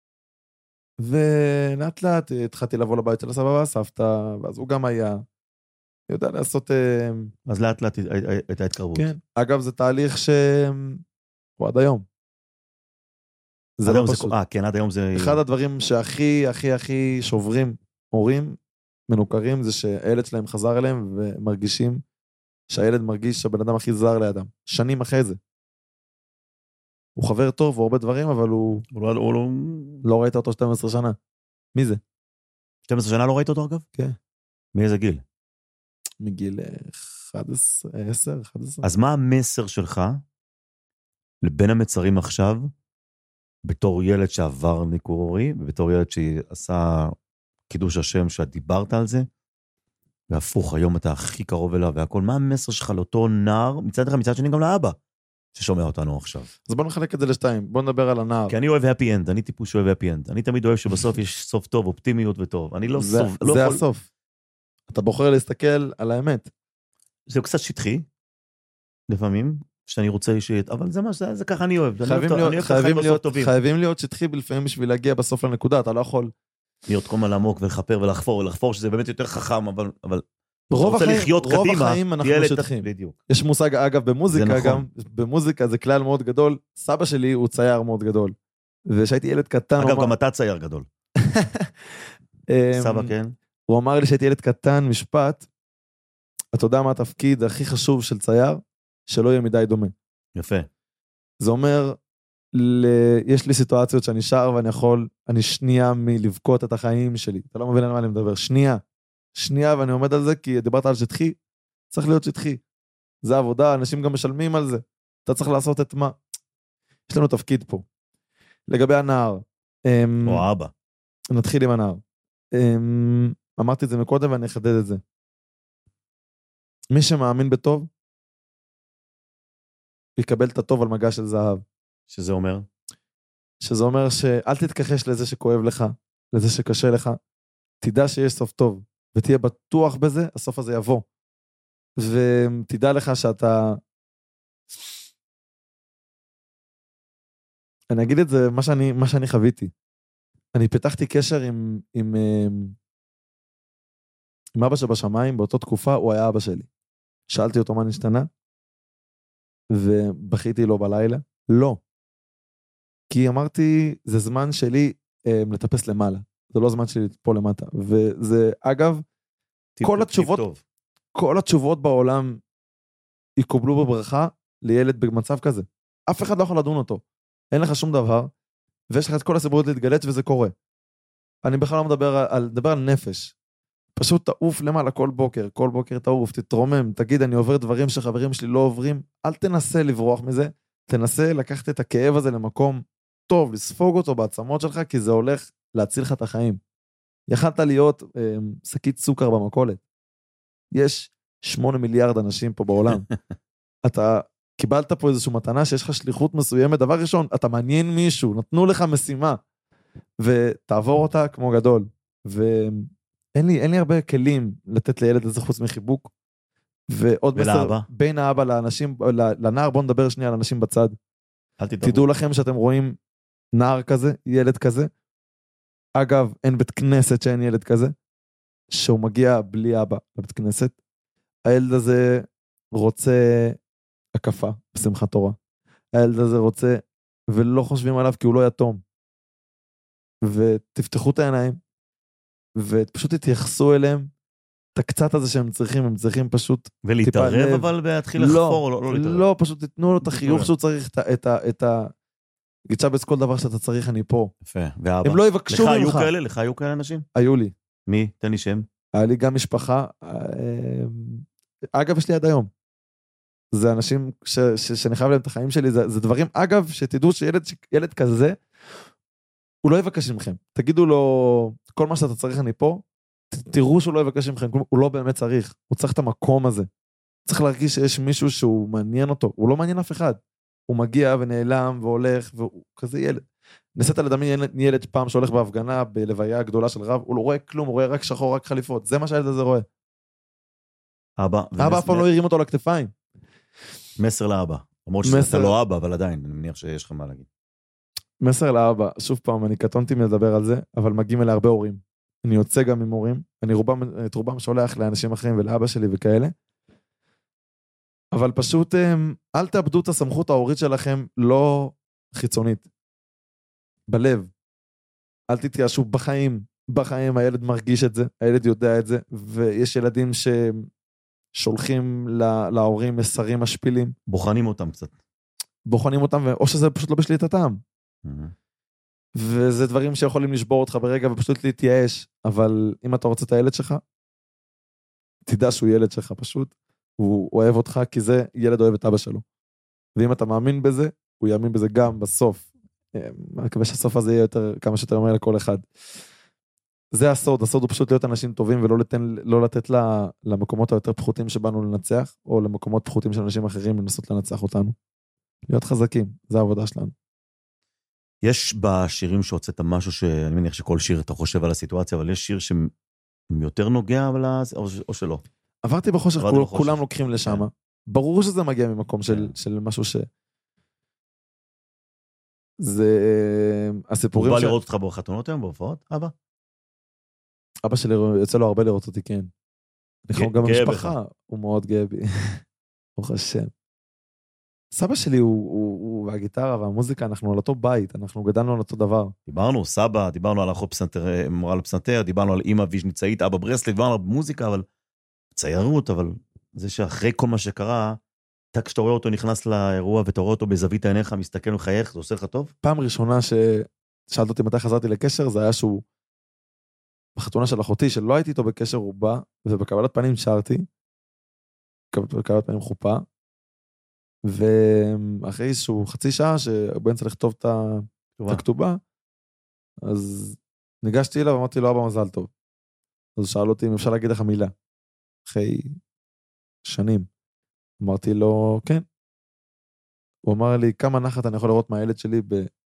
C: ולאט לאט התחלתי לבוא לבית של הסבא והסבתא, ואז הוא גם היה, יודע לעשות...
B: אז לאט לאט הייתה התקרבות.
C: כן, אגב זה תהליך שהוא עד היום.
B: זה לא פשוט. כן, עד היום זה...
C: אחד הדברים שהכי הכי הכי שוברים הורים מנוכרים, זה שהילד שלהם חזר אליהם, ומרגישים שהילד מרגיש שהבן אדם הכי זר לידם. שנים אחרי זה. הוא חבר טוב, הוא הרבה דברים, אבל הוא לא ראית אותו 12 שנה. מי זה?
B: 12 שנה לא ראית אותו אגב?
C: כן.
B: מאיזה גיל?
C: מגיל 11, 10, 11.
B: אז מה המסר שלך לבין המצרים עכשיו, בתור ילד שעבר ניקורי, ובתור ילד שעשה קידוש השם, שאת דיברת על זה, והפוך, היום אתה הכי קרוב אליו והכל, מה המסר שלך לאותו נער, מצד אחד, מצד שני גם לאבא, ששומע אותנו עכשיו?
C: אז בוא נחלק את זה לשתיים, בוא נדבר על הנער.
B: כי אני אוהב happy end, אני טיפוס שאוהב happy end, אני תמיד אוהב שבסוף יש סוף טוב, אופטימיות וטוב, אני לא סוף.
C: זה הסוף. אתה בוחר להסתכל על האמת.
B: זה קצת שטחי, לפעמים, שאני רוצה שיהיה, אבל זה מה, זה ככה אני אוהב.
C: חייבים להיות שטחי לפעמים בשביל להגיע בסוף לנקודה, אתה לא יכול...
B: להיות כל מה לעמוק ולחפר ולחפור, שזה באמת יותר חכם, אבל...
C: רוב החיים אנחנו שטחים. יש מושג, אגב, במוזיקה גם, במוזיקה זה כלל מאוד גדול, סבא שלי הוא צייר מאוד גדול, ושהייתי ילד קטן...
B: אגב, גם אתה צייר גדול. סבא, כן?
C: הוא אמר לי שהייתי ילד קטן, משפט, אתה יודע מה התפקיד הכי חשוב של צייר? שלא יהיה מדי דומה.
B: יפה.
C: זה אומר, יש לי סיטואציות שאני שר אני שנייה מלבכות את החיים שלי. אתה לא מבין על מה אני מדבר. שנייה, ואני עומד על זה, כי דיברת על שטחי, צריך להיות שטחי. זה עבודה, אנשים גם משלמים על זה. אתה צריך לעשות את מה. יש לנו תפקיד פה. לגבי הנער.
B: או האבא.
C: נתחיל עם הנער. אמרתי את זה מקודם ואני אחדד את זה. מי שמאמין בטוב, יקבל את הטוב על מגע של זהב.
B: שזה אומר?
C: שזה אומר שאל תתכחש לזה שכואב לך, לזה שקשה לך, תדע שיש סוף טוב, ותהיה בטוח בזה, הסוף הזה יבוא. ותדע לך שאתה... אני אגיד את זה, מה שאני חוויתי. אני פיתחתי קשר עם אבא שבשמיים, באותו תקופה הוא היה אבא שלי. שאלתי אותו מה נשתנה, ובכיתי לו בלילה. לא. כי אמרתי, זה זמן שלי לטפס למעלה. זה לא זמן שלי פה למטה. וזה, אגב, כל התשובות בעולם יקובלו בברכה לילד במצב כזה. אף אחד לא יכול לדון אותו. אין לך שום דבר, ויש לך את כל הסיבות להתגלץ וזה קורה. אני בכלל לא מדבר על נפש. פשוט תעוף למעלה כל בוקר תעוף, תתרומם, תגיד אני עובר דברים שחברים שלי לא עוברים, אל תנסה לברוח מזה, תנסה לקחת את הכאב הזה למקום טוב, לספוג אותו בעצמות שלך, כי זה הולך להציל לך את החיים. יכלת להיות שקית סוכר במכולת. יש 8 מיליארד אנשים פה בעולם. אתה קיבלת פה איזושהי מתנה שיש לך שליחות מסוימת, דבר ראשון, אתה מעניין מישהו, נתנו לך משימה, ותעבור אותה כמו גדול. אין לי הרבה כלים לתת לילד איזה חוץ מחיבוק, ועוד מסר, בין האבא לאנשים, לנער, בוא נדבר שנייה על אנשים בצד. תדעו לכם שאתם רואים נער כזה, ילד כזה, אגב, אין בית כנסת שאין ילד כזה, שהוא מגיע בלי אבא לבית כנסת, הילד הזה רוצה הקפה בשמחת תורה, הילד הזה רוצה, ולא חושבים עליו כי הוא לא יתום, ותפתחו את העיניים, ופשוט תתייחסו אליהם, את הקצת הזה שהם צריכים, הם צריכים פשוט...
B: ולהתערב אבל להתחיל לחפור או לא להתערב?
C: לא, פשוט תתנו לו את החיוך שהוא צריך, את גיצ'אבס כל דבר שאתה צריך, אני פה.
B: יפה, ואבא.
C: הם לא יבקשו ממך.
B: לך היו כאלה אנשים?
C: היו לי.
B: מי? תן לי שם.
C: היה לי גם משפחה, אגב, יש לי עד היום. זה אנשים שאני חייב להם את החיים שלי, זה דברים, אגב, שתדעו שילד כזה, הוא לא יבקש ממכם. תגידו לו, כל מה שאתה צריך אני פה, תראו שהוא לא יבקש מכם, הוא לא באמת צריך, הוא צריך את המקום הזה. צריך להרגיש שיש מישהו שהוא מעניין אותו, הוא לא מעניין אף אחד. הוא מגיע ונעלם והולך, והוא כזה ילד. נסית לדמיין ילד פעם שהולך בהפגנה, בלוויה הגדולה של רב, הוא לא רואה כלום, הוא רואה רק שחור, רק חליפות. זה מה שהילד הזה רואה. אבא אף פעם לא הרים אותו לכתפיים.
B: מסר לאבא. למרות שאתה לא אבא, אבל עדיין, אני מניח שיש לך מה להגיד.
C: מסר לאבא, שוב פעם, אני קטונתי מלדבר על זה, אבל מגיעים אלה הרבה הורים. אני יוצא גם עם הורים, את רובם שולח לאנשים אחרים ולאבא שלי וכאלה, אבל פשוט אל תאבדו את הסמכות ההורית שלכם לא חיצונית. בלב. אל תתייאשו בחיים הילד מרגיש את זה, הילד יודע את זה, ויש ילדים ששולחים להורים מסרים משפילים.
B: בוחנים אותם קצת.
C: בוחנים אותם, או שזה פשוט לא בשליטתם. וזה דברים שיכולים לשבור אותך ברגע ופשוט להתייאש, אבל אם אתה רוצה את הילד שלך, תדע שהוא ילד שלך פשוט, הוא אוהב אותך כי זה ילד אוהב את אבא שלו. ואם אתה מאמין בזה, הוא יאמין בזה גם בסוף. אני מקווה שהסוף הזה יהיה כמה שיותר אומר לכל אחד. זה הסוד הוא פשוט להיות אנשים טובים ולא לתת למקומות היותר פחותים שבאנו לנצח, או למקומות פחותים של אנשים אחרים לנסות לנצח אותנו. להיות חזקים, זה העבודה שלנו.
B: יש בשירים שהוצאת משהו שאני מניח שכל שיר אתה חושב על הסיטואציה, אבל יש שיר שיותר נוגע או שלא?
C: עברתי בחושך, כולם לוקחים לשם. ברור שזה מגיע ממקום של משהו ש... זה הסיפורים...
B: הוא בא לראות אותך בחתונות היום, בהופעות, אבא?
C: אבא שלי יוצא לו הרבה לראות אותי, כן. אנחנו גם במשפחה, הוא מאוד גאה בי. ברוך השם. סבא שלי הוא והגיטרה והמוזיקה, אנחנו על אותו בית, אנחנו גדלנו על אותו דבר.
B: דיברנו, סבא, דיברנו על אחות מורל פסנתר, דיברנו על אמא ויז'ניצאית, אבא ברסלב, דיברנו על מוזיקה, אבל ציירות, אבל זה שאחרי כל מה שקרה, כשאתה רואה אותו נכנס לאירוע, ואתה רואה אותו בזווית העיניך, מסתכל ומחייך, זה עושה לך טוב?
C: פעם ראשונה ששאלת אותי מתי חזרתי לקשר, זה היה שהוא, בחתונה של אחותי, שלא הייתי איתו בקשר, הוא בא, ובקבלת פנים שרתי, בקבלת פנים חופה, ואחרי איזשהו חצי שעה, שבן צריך לכתוב את הכתובה, אז ניגשתי אליו, ואמרתי לו, אבא מזל טוב. אז שאל אותי אם אפשר להגיד לך מילה. אחרי שנים. אמרתי לו, כן. הוא אמר לי, כמה נחת אני יכול לראות מהילד שלי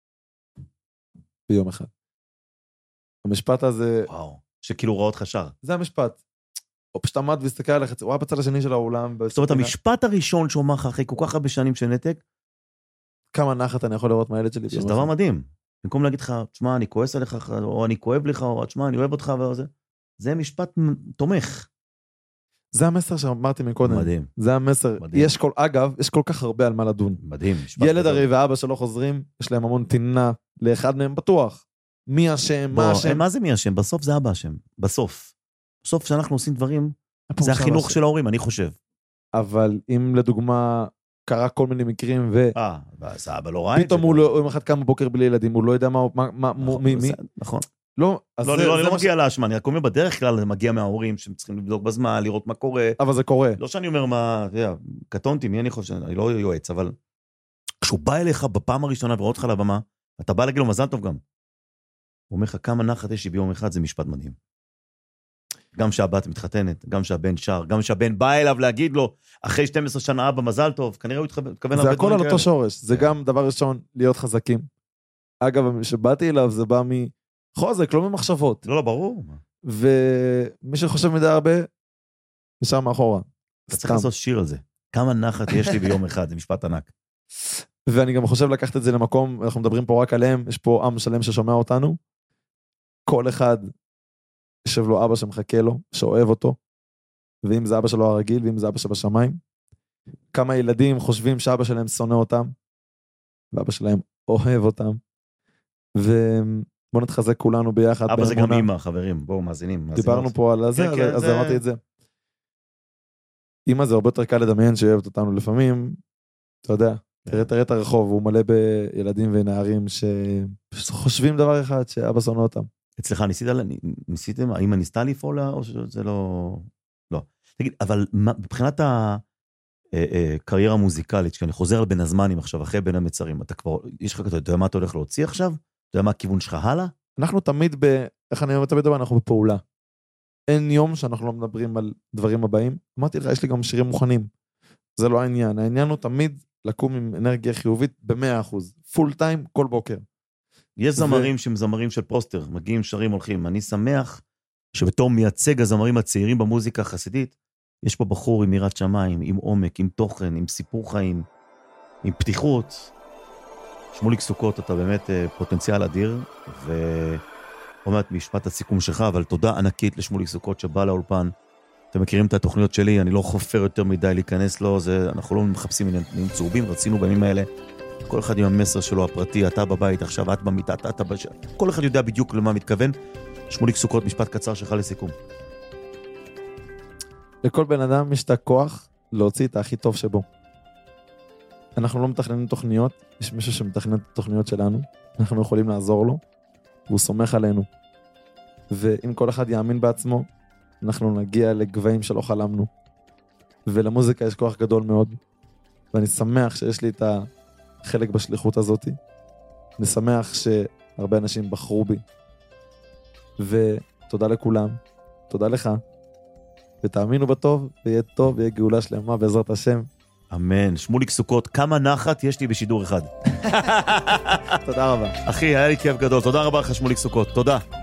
C: ביום אחד. המשפט הזה...
B: וואו, שכאילו רואה אותך שר.
C: זה המשפט. הוא פשוט עמד והסתכל עליך, הוא היה בצד השני של האולם.
B: זאת אומרת, המשפט הראשון שהוא אמר לך אחרי כל כך הרבה שנים של נתק,
C: כמה נחת אני יכול לראות מהילד שלי.
B: שזה דבר מדהים. במקום להגיד לך, תשמע, אני כועס עליך, או אני כואב לך, או תשמע, אני אוהב אותך, זה משפט תומך.
C: זה המסר שאמרתי מקודם.
B: מדהים.
C: זה המסר. אגב, יש כל כך הרבה על מה לדון.
B: מדהים.
C: ילד הרי ואבא שלא חוזרים, יש להם המון תינה, לאחד מהם בטוח. מי אשם, מה אשם?
B: מה זה מי אשם? בסוף זה אבא אשם. בסוף שאנחנו עושים דברים, זה החינוך של ההורים, אני חושב.
C: אבל אם לדוגמה קרה כל מיני מקרים
B: ואז אבא לא ראה את זה.
C: פתאום הוא יום אחד קם בבוקר בלי ילדים, הוא לא יודע מי.
B: נכון.
C: לא,
B: אני לא מגיע לאשמה, אני רק אומר בדרך כלל זה מגיע מההורים שהם צריכים לבדוק בזמן, לראות מה קורה.
C: אבל זה קורה.
B: לא שאני אומר מה, קטונתי, מי אני חושב, אני לא יועץ, אבל כשהוא בא אליך בפעם הראשונה ורואה אותך לבמה, אתה בא להגיד לו מזל טוב גם. הוא אומר לך כמה נחת יש לי ביום אחד, זה משפט מדהים. גם שהבת מתחתנת, גם שהבן שר, גם שהבן בא אליו להגיד לו, אחרי 12 שנה אבא מזל טוב, כנראה הוא התכוון
C: זה הכל על אותו שורש, זה גם דבר ראשון להיות חזקים. אגב, שבאתי אליו זה בא מחוזק, לא ממחשבות.
B: לא, ברור.
C: ומי שחושב מדי הרבה, נשאר מאחורה.
B: אתה צריך לעשות שיר על זה. כמה נחת יש לי ביום אחד, זה משפט ענק.
C: ואני גם חושב לקחת את זה למקום, אנחנו מדברים פה רק עליהם, יש פה עם שלם ששומע אותנו, כל אחד יושב לו אבא שמחכה לו, שאוהב אותו, ואם זה אבא שלו הרגיל, ואם זה אבא שבשמיים, כמה ילדים חושבים שאבא שלהם שונא אותם, ואבא שלהם אוהב אותם, ובואו נתחזק כולנו ביחד.
B: אבא זה גם אמא, חברים, בואו מאזינים.
C: דיברנו פה על זה, אז אמרתי את זה. אמא זה הרבה יותר קל לדמיין שאוהבת אותנו לפעמים, אתה יודע, תראה את הרחוב, הוא מלא בילדים ונערים שחושבים דבר אחד, שאבא שונא אותם.
B: אצלך, ניסיתם, האמא ניסתה לפעול, או שזה לא... לא. תגיד, אבל מבחינת הקריירה המוזיקלית, כשאני חוזר על בין הזמנים עכשיו, אחרי בין המצרים, אתה כבר, יש לך, אתה יודע מה אתה הולך להוציא עכשיו? אתה יודע מה הכיוון שלך הלאה?
C: אנחנו תמיד איך אני אומר תמיד, אנחנו בפעולה. אין יום שאנחנו לא מדברים על דברים הבאים. אמרתי לך, יש לי גם שירים מוכנים. זה לא העניין. העניין הוא תמיד לקום עם אנרגיה חיובית ב100%. פול טיים, כל בוקר.
B: יש זמרים שהם זמרים של פרוסטר, מגיעים, שרים, הולכים. אני שמח שבתור מייצג הזמרים הצעירים במוזיקה החסידית, יש פה בחור עם יראת שמיים, עם עומק, עם תוכן, עם סיפור חיים, עם פתיחות. שמוליק סוכות, אתה באמת פוטנציאל אדיר, ואומרת משפט הסיכום שלך, אבל תודה ענקית לשמוליק סוכות שבא לאולפן. אתם מכירים את התוכניות שלי, אני לא חופר יותר מדי להיכנס לו, אנחנו לא מחפשים עניינים צהובים, רצינו בימים האלה, כל אחד עם המסר שלו הפרטי, אתה בבית, עכשיו את במיטה, אתה כל אחד יודע בדיוק למה מתכוון. שמוליק סוכות, משפט קצר שלך לסיכום.
C: לכל בן אדם יש את הכוח להוציא את הכי טוב שבו. אנחנו לא מתכננים תוכניות, יש מישהו שמתכנן את התוכניות שלנו, אנחנו יכולים לעזור לו, והוא סומך עלינו. ואם כל אחד יאמין בעצמו, אנחנו נגיע לגבהים שלא חלמנו. ולמוזיקה יש כוח גדול מאוד, ואני שמח שיש לי את החלק בשליחות הזאת. אני שמח שהרבה אנשים בחרו בי. ותודה לכולם, תודה לך, ותאמינו בטוב, ויהיה טוב, ויהיה גאולה שלמה בעזרת השם.
B: אמן. שמוליק סוכות, כמה נחת יש לי בשידור אחד.
C: תודה רבה.
B: אחי, היה לי כיף גדול. תודה רבה לך, שמוליק סוכות. תודה.